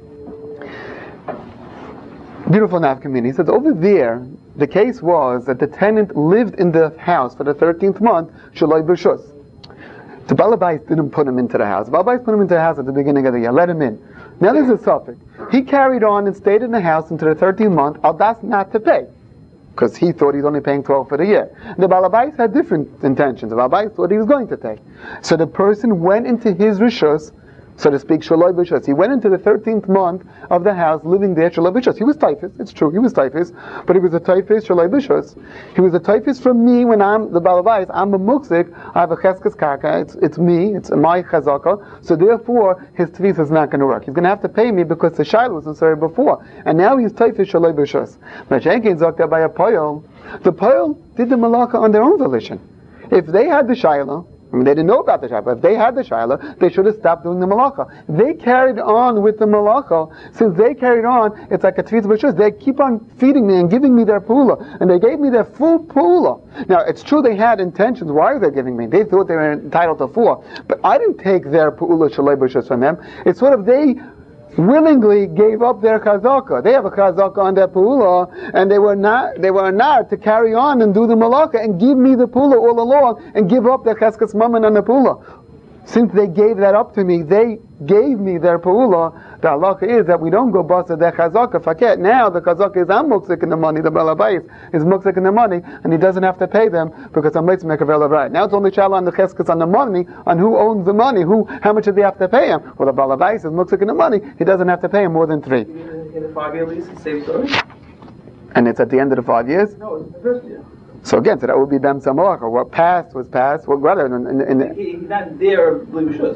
beautiful nafkamini. He says over there, the case was that the tenant lived in the house for the 13th month, Shaloi B'Shus. The Balabais didn't put him into the house. The Balabais put him into the house at the beginning of the year, let him in. Now there's a suffix. He carried on and stayed in the house into the 13th month, Aldas not to pay. Because he thought he's only paying 12 for the year. The Balabais had different intentions. The Balabais thought he was going to pay. So the person went into his Rishus, so to speak, Shaloi B'Shus. He went into the 13th month of the house, living there, Shaloi B'Shus. He was typhus, it's true, he was typhus, but he was a typhus, Shaloi B'Shus. He was a typhus from me when I'm the Balabais. I'm a muksik, I have a cheskes karka, it's me, it's my chazaka, so therefore his tvis is not going to work. He's going to have to pay me because the shaila was necessary before. And now he's typhus, Shaloi B'Shus. Mashenkin Zokta by a poil. The poil did the malaka on their own volition. If they had the shaila, they didn't know about the Shaila, but if they had the Shaila, they should have stopped doing the Malacha. They carried on with the Malacha. Since they carried on, it's like a Tvis B'Shus. They keep on feeding me and giving me their Pula. And they gave me their full Pula. Now, it's true they had intentions. Why are they giving me? They thought they were entitled to 4. But I didn't take their Pula Shalei B'Shus from them. It's sort of they willingly gave up their chazaka. They have a chazaka on their pula, and they were not to carry on and do the malaka and give me the pula all along and give up their cheskas mammon on the pula. Since they gave that up to me, they gave me their pa'ula. The halacha is that we don't go basa their chazaka faket. Now the chazaka is I'm muksik in the money, the balabais is muksik in the money, and he doesn't have to pay them because I'm mitzvah mekavel right. Now it's only shala on the cheskas on the money, on who owns the money, how much does he have to pay him? Well, the balabais is muksik in the money, he doesn't have to pay him more than 3. In the 5-year lease, it's same story? And it's at the end of the 5 years? No, it's the first year. So again, so that would be Bem Samalacha. What passed was passed. What rather He's not there, Blibishus.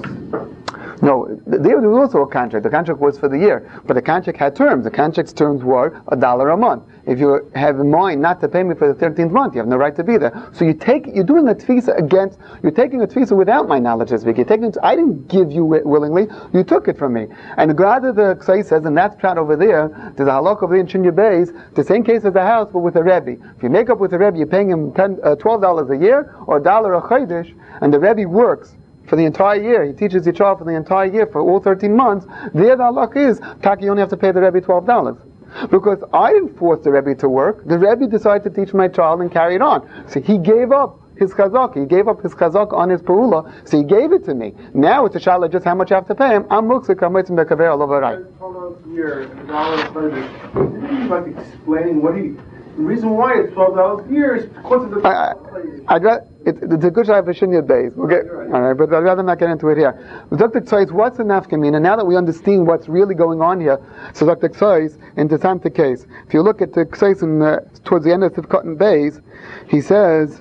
No, there was also a contract. The contract was for the year, but the contract had terms. The contract's terms were $1 a month. If you have in mind not to pay me for the 13th month, you have no right to be there. So you're doing a tfisa you're taking a tfisa without my knowledge this week. I didn't give you it willingly. You took it from me. And rather the Ksai says, and that's proud over there, there's a halakha over there in Shinya Beis, the same case as the house, but with a Rebbe. If you make up with a Rebbe, you're paying him $12 a year or $1 a chaydish, and the Rebbe works for the entire year. He teaches your child for the entire year, for all 13 months. There the halakha is, Taki, you only have to pay the Rebbe $12. Because I didn't force the Rebbe to work. The Rebbe decided to teach my child and carry it on. So he gave up his chazak. He gave up his chazak on his parula. So he gave it to me. Now it's a shala just how much I have to pay him. I'm muksik, I'm mitzvah bekaver all over right. Hold on here, $1 Didn't you like explaining what he The reason why it's $12 a year is because of the... It's a good shot for Shinya base. Okay, all right, but I'd rather not get into it here. Dr. Tzois, what's the nafkamina? Now that we understand what's really going on here, so Dr. Tzois, in the Santa case, if you look at the Tzois towards the end of the cotton base, he says,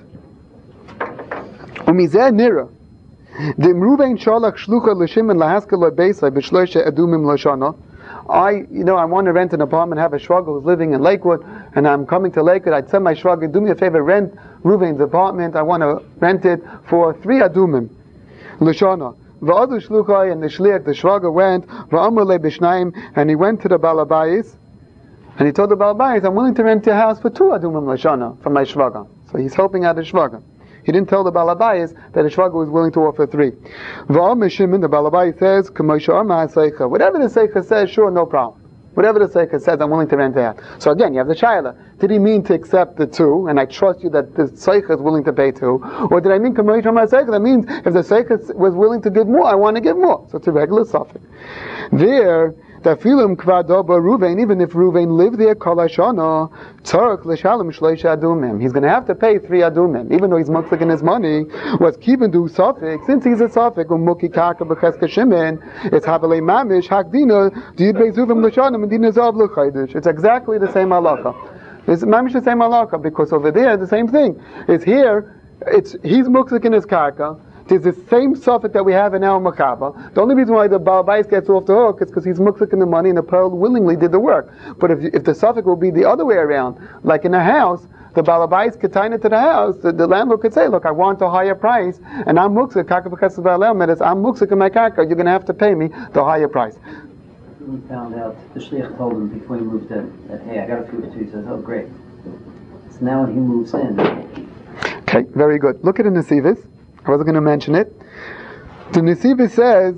"Umizeh nira." The Ruvain Shalach Shlucha L'Shimon Lahaska L'Beisai B'Shloisha Adumim L'Shana. I want to rent an apartment, have a shwaga who's living in Lakewood, and I'm coming to Lakewood. I'd send my shwaga, do me a favor, rent Ruvain's apartment. I want to rent it for 3 adumim. L'Shana. V'adu Shluchai, and the shliach, the shwaga went, V'amr Le B'Shnaim, and he went to the Balabayis, and he told the Balabayis, I'm willing to rent your house for 2 adumim L'Shana, from my shwaga. So he's helping out the shwaga. He didn't tell the Balabayis that the shwaga was willing to offer 3. V'amr Shimon, the Balabayis says, whatever the Seicha says, sure, no problem. Whatever the Seicha says, I'm willing to rent it out. So again, you have the Shaila. Did he mean to accept the 2, and I trust you that the Seicha is willing to pay 2? Or did I mean Kamei Shama Seicha? That means if the Seicha was willing to give more, I want to give more. So it's a regular suffix. There, that filim kvadoba Ruvain, even if Ruvain lived there, kol hashana, tzarek l'shalom shloisha adumim. He's going to have to pay 3 adumim, even though he's muksik in his money. Was keeping do suffix, since he's a suffix, umuki kaka b'cheska shemen, it's havelei mamish hakdina, did beizuvim l'shanim and dina zav l'chaydish. It's exactly the same halacha. It's mamish the same halacha, because over there the same thing. It's here, he's muksik in his kaka. It's the same suffix that we have in our Makaba. The only reason why the Balabais gets off the hook is because he's muksik in the money and the pearl willingly did the work. But if the suffix will be the other way around, like in a house, the Balabais could tie it to the house, the landlord could say, look, I want a higher price, and I'm muksik, kaka b'chesed ba'alel medes, I'm muksik in my kaka, you're going to have to pay me the higher price. We found out, the shliach told him before he moved in, that, hey, I got a few too. He says, oh, great. So now when he moves in... Okay, very good. Look at the Nesivis. I wasn't going to mention it. The Nesivis says,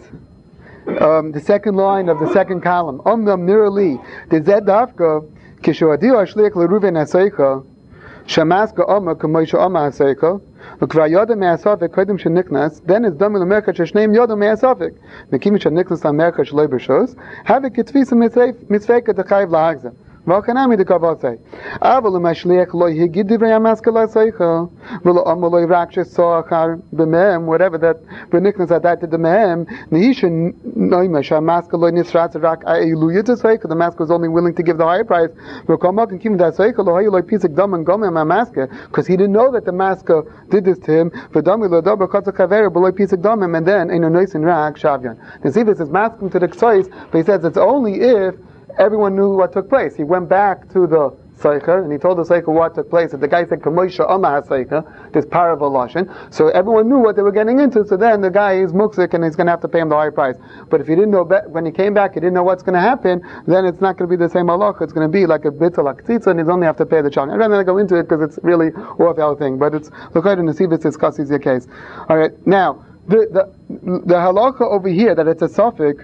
the second line of the second column, Omnam Nirali, the Zed Dafka, Kishoadio Ashliach Leruven Aseicha, Shamaska Oma, Kamoisha Oma Aseicha, Ukva Yoda Me'asafik, Kodim Sheniknas, then it's Domil America Shashneim Yoda Me'asafik, Mekimi Shaniknas America Shloibashos, Havik Kitvisa Mitzveka Dechayv Lahagza. V'alkanami the Kavasei. Aval Mashliach Lo Higid Divrei Amaska L'Seicha. V'lo Amoloi Rakshes Soachar B'Mehem. Whatever that B'Niknas Adai the Mehem. Nehisha Noimesh Amaska Lo Nisratz Rak Ailuya to Seicha. The mask was only willing to give the higher price. V'Kamak and Kim that Seicha Lo Hayu Lo Pisik Dam and Gomem Amaska, because he didn't know that the masker did this to him. V'Dami Lo Dabra Katzak Havera B'Lo Pisik Damem, and then Eino Noisin Rak Shavyan. The Zivus is masking to the Ksois, but he says it's only if everyone knew what took place. He went back to the Seicher, and he told the Seicher what took place. And the guy said, Kamoisha Oma HaSeicher, this parable Lashon. So everyone knew what they were getting into, so then the guy is muksik, and he's going to have to pay him the higher price. But if he didn't know, when he came back, he didn't know what's going to happen, then it's not going to be the same halacha. It's going to be like a bit like tzitza, and he's only have to pay the child. I'm not going to go into it, because it's really off our thing, but it's, look out in the Sivit discusses your case. Alright, now, the halacha over here, that it's a suffix,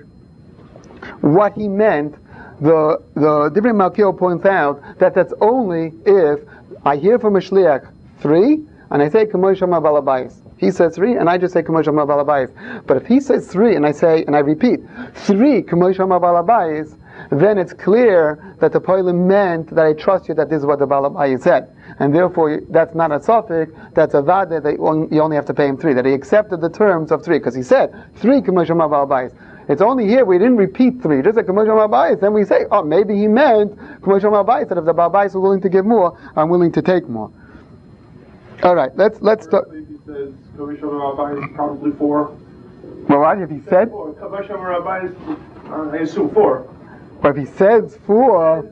what he meant, the Divrei Malkiel points out that that's only if I hear from a shliach 3 and I say Kamoy Shama Balabayis. He says 3 and I just say Kamoy Shama Balabayis. But if he says 3 and I repeat 3 Kamoy Shama Balabayis, then it's clear that the Poilim meant that I trust you that this is what the Balabayis said. And therefore that's not a suffix, that's a vade that you only have to pay him 3. That he accepted the terms of 3 because he said 3 Kamoy Shama Balabayis. It's only here we didn't repeat 3, just like Kamosh Malbayis. Then we say, oh, maybe he meant Kamosh Malbayis, that if the Balbayis are willing to give more, I'm willing to take more. All right, let's start. He says Kamosh Malbayis probably 4. Well, what if he said? Kamosh Malbayis, I assume 4. But if he says 4.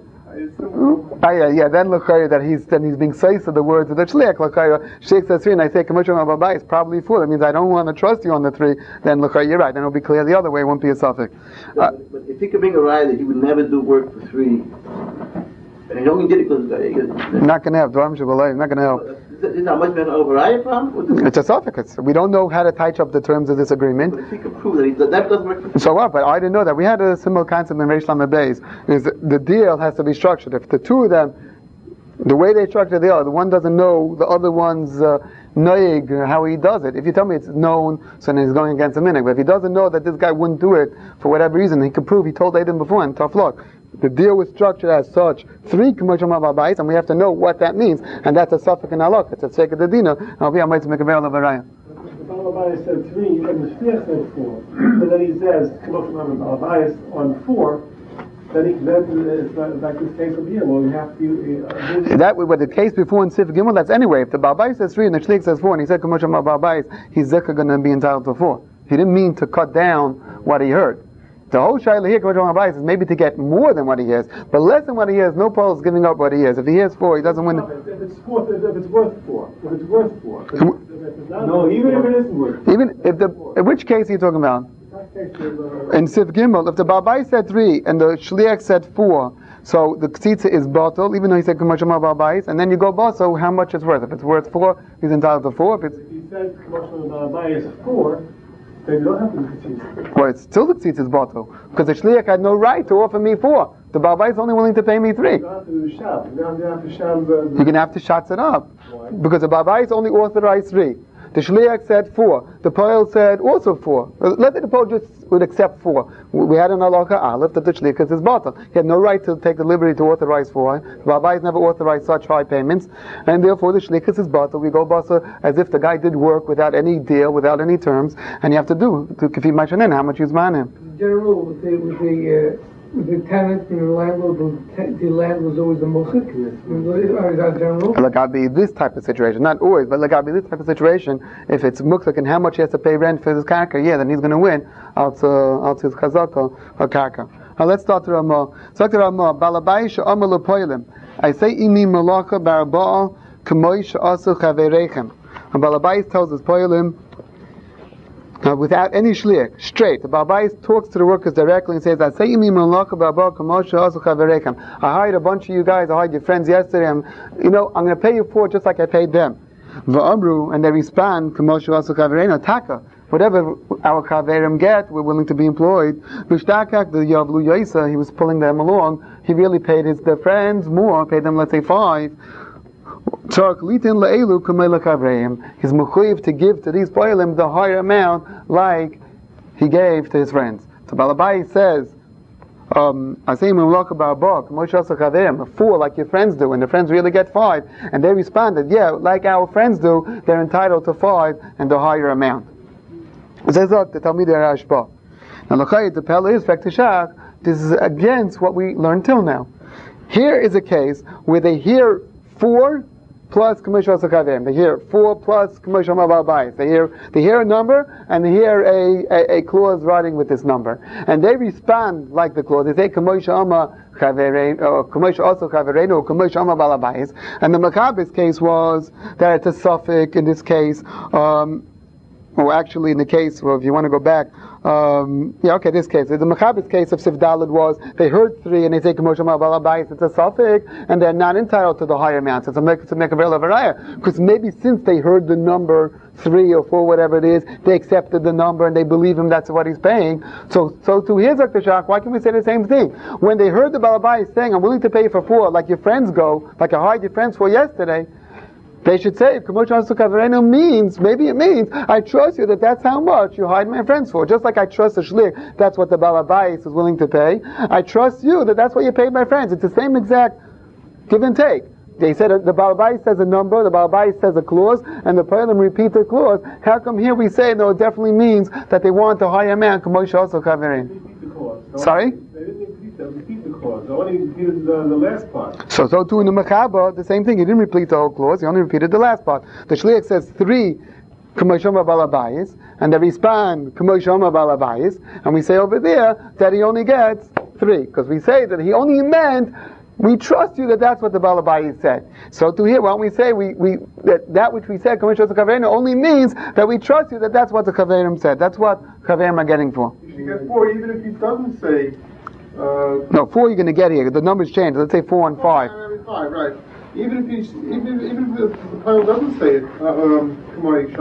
Then l'chayr that he's being says to the words of the shliach l'chayr. Sheikh says 3, and I say Kamosh Malbayis is probably 4. That means I don't want to trust you on the 3. Then l'chayr, you're right. Then it'll be clear the other way. It won't be a suffix. But if he could bring a raya that he would never do work for 3, and he only did it because not going to help. Dvarim Shabbalay. Not going to help. Is that much better over raya problem? It's a suffix. We don't know how to touch up the terms of this agreement. But if he could prove that doesn't work. So what? But I didn't know that. We had a similar concept in Reish Lamed Beis. Is the deal has to be structured. If the two of them, the way they structure the deal, the one doesn't know the other one's noig, how he does it. If you tell me it's known, so then he's going against the minhag. But if he doesn't know that this guy wouldn't do it for whatever reason, he could prove he told Adam before, and tough luck. the deal was structured as such, 3 K'mosh Amar Baal Bayis, and we have to know what that means, and that's a suffix in halakha. It's a tzeka dedina. I'll be able to make a veil of a raya. The Baal Bayis said 3, and the Shliach said 4. And then he says, K'mosh Amar Baal Bayis on 4. Then it's like this case over here. Well, you have to. That was the case before in Sif Gimel. That's anyway. If the Baal Bayis says 3 and the Shliach says 4, and he said K'mosh Amar Baal Bayis, he's zikr going to be entitled to 4. He didn't mean to cut down what he heard. The whole shayla here, K'mosh Amar Baal Bayis, is maybe to get more than what he hears, but less than what he hears. No Paul is giving up what he hears. If he hears 4, he doesn't win. If it's worth 4, no, even if it isn't worth. Even if in which case are you talking about? In Sif Gimel, if the Baal Bayis said 3 and the Shliach said 4, so the Ktitza is batal, even though he said K'mosh Amar Baal Bayis, and then you go so how much it's worth? If it's worth 4, he's entitled to 4. If he says K'mosh Amar Baal Bayis 4, then you don't have to do Ktitza. Well, it's still the Ktitza is batal, because the Shliach had no right to offer me 4. The Baal Bayis is only willing to pay me 3. You don't have to do Shab. You don't have to Shab You're going to have to shots it up. Why? Because the Baal Bayis only authorized 3. The Shliach said 4. The Poel said also 4. Let the Poel just would accept 4. We had an halakha aleph that the Shliach is batal. He had no right to take the liberty to authorize 4. The Baal Bayis never authorized such high payments, and therefore the Shliach is batal. We go basa as if the guy did work without any deal, without any terms, and you have to do to kafim mashanin how much you man him. General with the tenant and the landlord, the landlord was always the mochik. Is that general? Like I'll be this type of situation, not always, but like I'll be this type of situation. If it's mukzik and how much he has to pay rent for his karka, then he's going to win out to his chazaka or karka. Now let's start to Ramah. Start to Ramah. Balabai she'amar lepoilim. I say imi malacha baraba'ah k'moi she'asu chaverechem. And Balabai tells his poilim. Without any shliach, straight. The Baal Bayis talks to the workers directly and says, I hired a bunch of you guys, I hired your friends yesterday, I'm going to pay you for it just like I paid them. And they respond, Taka. Whatever our kaverim get, we're willing to be employed. Bishtakak, the Yavlu Yaisa, he was pulling them along, he really paid their friends more, paid them, let's say, 5. He's mechuyev to give to these poilim the higher amount like he gave to his friends. So Balabai says, I say a 4 like your friends do, and the friends really get 5. And they responded, like our friends do, they're entitled to 5 and the higher amount. Now the Pella is this is against what we learned till now. Here is a case where they hear 4 plus K'mosh Asur Chaverim. They hear 4 plus K'mosh Amar Baal Bayis. They hear a number and they hear a clause writing with this number, and they respond like the clause. They say K'mosh Amar Chaverim or K'mosh Asur Chaverim or K'mosh Amar Baal Bayis. And the Maccabi's case was that it's a suffix in this case. Or actually, in the case, if you want to go back, this case. The Maccabi's case of Sif Daled was, they heard 3 and they say, K'mosh Amar Baal Bayis, it's a suffix, and they're not entitled to the higher amount. It's a mekavela v'raya. Because maybe since they heard the number 3 or 4, whatever it is, they accepted the number and they believe him, that's what he's paying. So to his Akashach, why can we say the same thing? When they heard the Baal Bayis saying, I'm willing to pay for 4, like your friends go, like I hired your friends for yesterday, they should say, if K'mosh Asur Chaverim means, maybe it means, I trust you that that's how much you hired my friends for. Just like I trust the Shliach, that's what the Baal Bayis is willing to pay. I trust you that that's what you paid my friends. It's the same exact give and take. They said the Baal Bayis says a number, the Baal Bayis says a clause, and the Poelim repeat the clause. How come here we say, no, it definitely means that they want the higher amount, K'mosh Asur Chaverim? Sorry? Repeat the clause. They only repeated the last part. So too in the Mechaba, the same thing. He didn't repeat the whole clause. He only repeated the last part. The Shliach says 3 K'mosh Amar Baal Bayis, and they respond K'mosh Amar Baal Bayis, and we say over there that he only gets 3, because we say that he only meant, we trust you that that's what the Baal Bayis said. So to here, why don't we say that which we said K'mosh Asur Chaverim only means that we trust you that that's what the Chaverim said. That's what Chaverim are getting for. You should get 4 even if he doesn't say. No, 4 you're going to get here. The numbers change. Let's say 4 and 5. 5, right. Even if the pile doesn't say it, K'mosh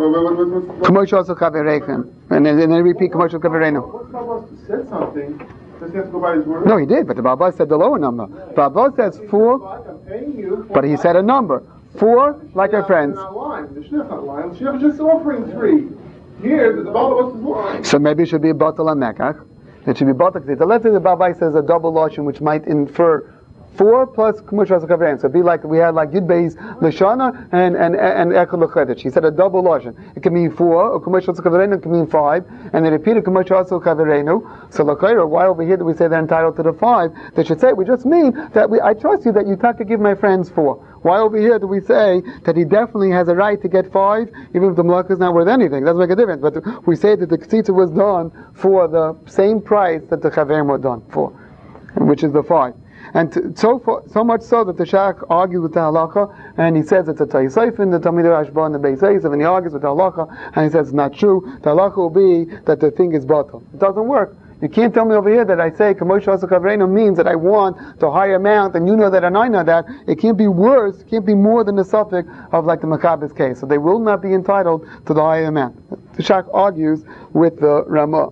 Asur Chaverim, and then they repeat K'mosh Asur Chaverim. What's Baal said something? Does he have to go by his word? No, he did, but the Baal said the lower number. Baal says 4, but he said a number. 4 like our friends. The Shliach not lying. The Shliach is just offering 3. Here, the Baal was lying. So maybe it should be a batal and mekach. It should be batal. Let's say the Babai says a double lashon, which might infer 4 plus Kumush Rasakavein. So it'd be like we had like Yud Beis Lashana and Echad L'Chedesh. He said a double lashon. It can mean 4, or Kumush Rasakavein, it can mean 5, and they repeated Kumush Rasakavein. So L'Chedesh, why over here do we say they're entitled to the 5? They should say we just mean that I trust you that you have to give my friends 4. Why over here do we say that he definitely has a right to get 5, even if the malach is not worth anything? Doesn't make a difference. But we say that the ktitza was done for the same price that the chaverim were done for, which is the 5. And so much so that the Shach argues with the halacha, and he says it's a taisayfin, the Talmidei Rashba and the Beis Yosef, and he argues with the halacha, and he says it's not true. The halacha will be that the thing is batal. It doesn't work. You can't tell me over here that I say Kamosh Asakavreno means that I want the higher amount, and you know that and I know that. It can't be worse, it can't be more than the suffix of like the Maccabe's case. So they will not be entitled to the higher amount. The Shach argues with the Ramah.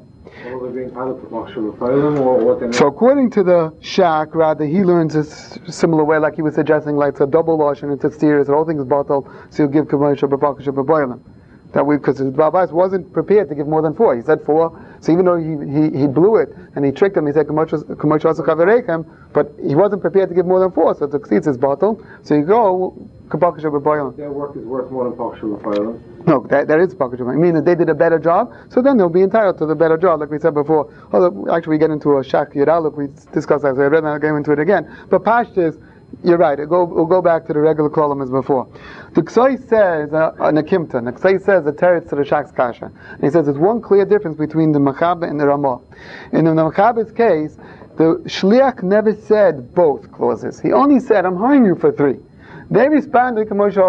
So according to the Shach, rather, he learns a similar way, like he was suggesting, like it's a double lashon, it's exterior, so the whole thing is batal, so he'll give Kamosh B'Pakasha B'Boilim. That we, because the Babais wasn't prepared to give more than 4. He said 4. So even though he blew it and he tricked him, he said Kamosh Asakaverechem, but he wasn't prepared to give more than 4. So the ktitz is batal. So you go Kapakasha B'Boilim. Their work is worth more than Pakasha B'Boilim. No, that is Pakasha. I mean that they did a better job, so then they'll be entitled to the better job, like we said before. Although actually we get into a Shach Yiraluk, we discussed that, so I read that, I'll go into it again. But Pashtas, you're right. We'll go back to the regular column as before. The Ksoi says an Akimta. The Ksoi says a teretz to the Shach's kasha. And he says there's one clear difference between the Machabe and the Ramah. In the Machabe's case, the Shliach never said both clauses. He only said, "I'm hiring you for 3." They responded,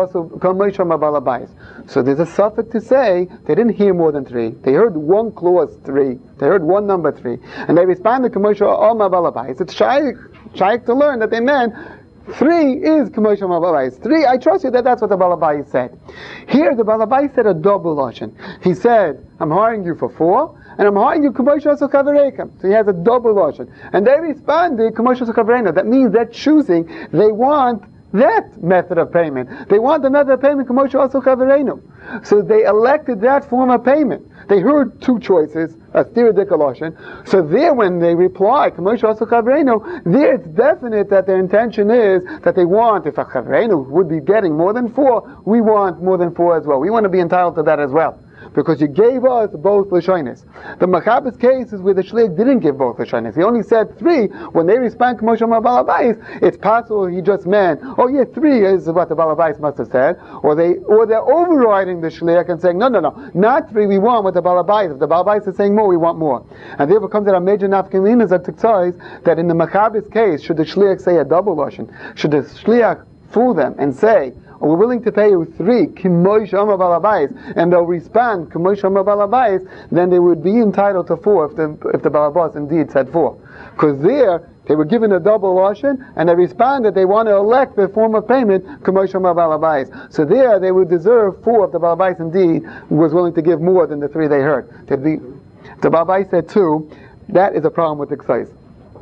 so there's a suffix to say they didn't hear more than 3. They heard one clause 3. They heard one number 3, and they responded, it's shaykh to learn that they meant 3 is Kamosha Mabalais. 3, I trust you that that's what the Balabai said. Here the Balabai said a double lashon. He said, I'm hiring you for 4, and I'm hiring you Kamosha Sakaverekam. So he has a double lashon. And they responded, Kamosha Sakaverena. That means they're choosing, they want that method of payment. They want the method of payment, Kamosha Sakaverenu. So they elected that form of payment. They heard 2 choices, a theoretical lashon. So there, when they reply, Kamosha Sakaverenu, there it's definite that their intention is that they want, if a Chaverenu would be getting more than 4, we want more than 4 as well. We want to be entitled to that as well. Because you gave us both Lashonis. The Machabe's case is where the Shliach didn't give both Lashonis. He only said 3. When they respond to Moshe Balabais, it's possible he just meant, 3 is what the Balabais must have said. Or they're overriding the Shliach and saying, no, not 3, we want what the Balabais. If the Balabais is saying more, we want more. And therefore comes that a major nafkaminas that tiktzais that in the Machabe's case, should the Shliach say a double Lashon? Should the Shliach fool them and say, we're willing to pay you 3, Kimoy Shama Balabais, and they'll respond, Kimoy Shama Balabais, then they would be entitled to 4 if the Balabas indeed said 4. Because there, they were given a double lashon, and they responded that they want to elect the form of payment, Kimoy Shama Balabais. So there, they would deserve 4 if the Balabais indeed was willing to give more than the 3 they heard. If the Balabais said 2, that is a problem with the Ksais.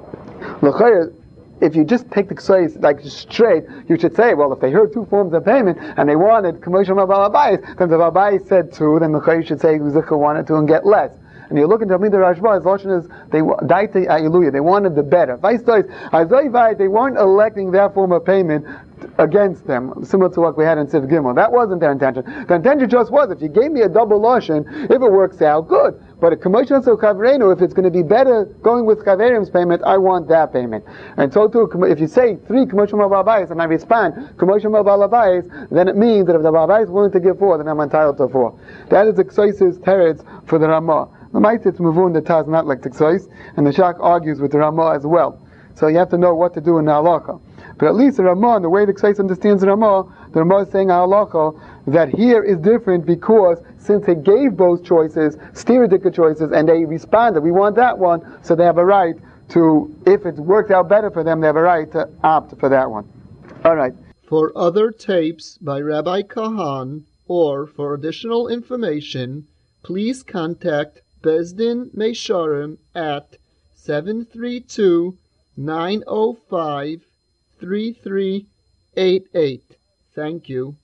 If you just take the ksais like straight, you should say, well, if they heard 2 forms of payment and they wanted commercial balabais, then the balabais said 2, then the ksais should say Zikha wanted 2 and get less. And you look into Talmidei Rashba, his lashon is they wanted the better. They weren't electing that form of payment against them, similar to what we had in Siv Gimel. That wasn't their intention. The intention just was, if you gave me a double lashon, if it works out, good. But a commercial so kaverenu, if it's going to be better going with kaverim's payment, I want that payment. And so too, if you say 3 commercial balabais and I respond commercial balabais, then it means that if the balabais is willing to give 4, then I'm entitled to 4. That is the Ksai's teretz for the Ramah. The Maitzitz Mavun, the Taz not like the Ksais, and the Shach argues with the Ramah as well. So you have to know what to do in the halacha. But at least the Ramah, the way the Ksais understands the Ramah is saying halacha that here is different because since they gave both choices, stereotypical choices, and they responded, we want that one, so they have a right to, if it works out better for them, they have a right to opt for that one. Alright. For other tapes by Rabbi Kahan, or for additional information, please contact Bezdin Meisharim at 732-905-3388. Thank you.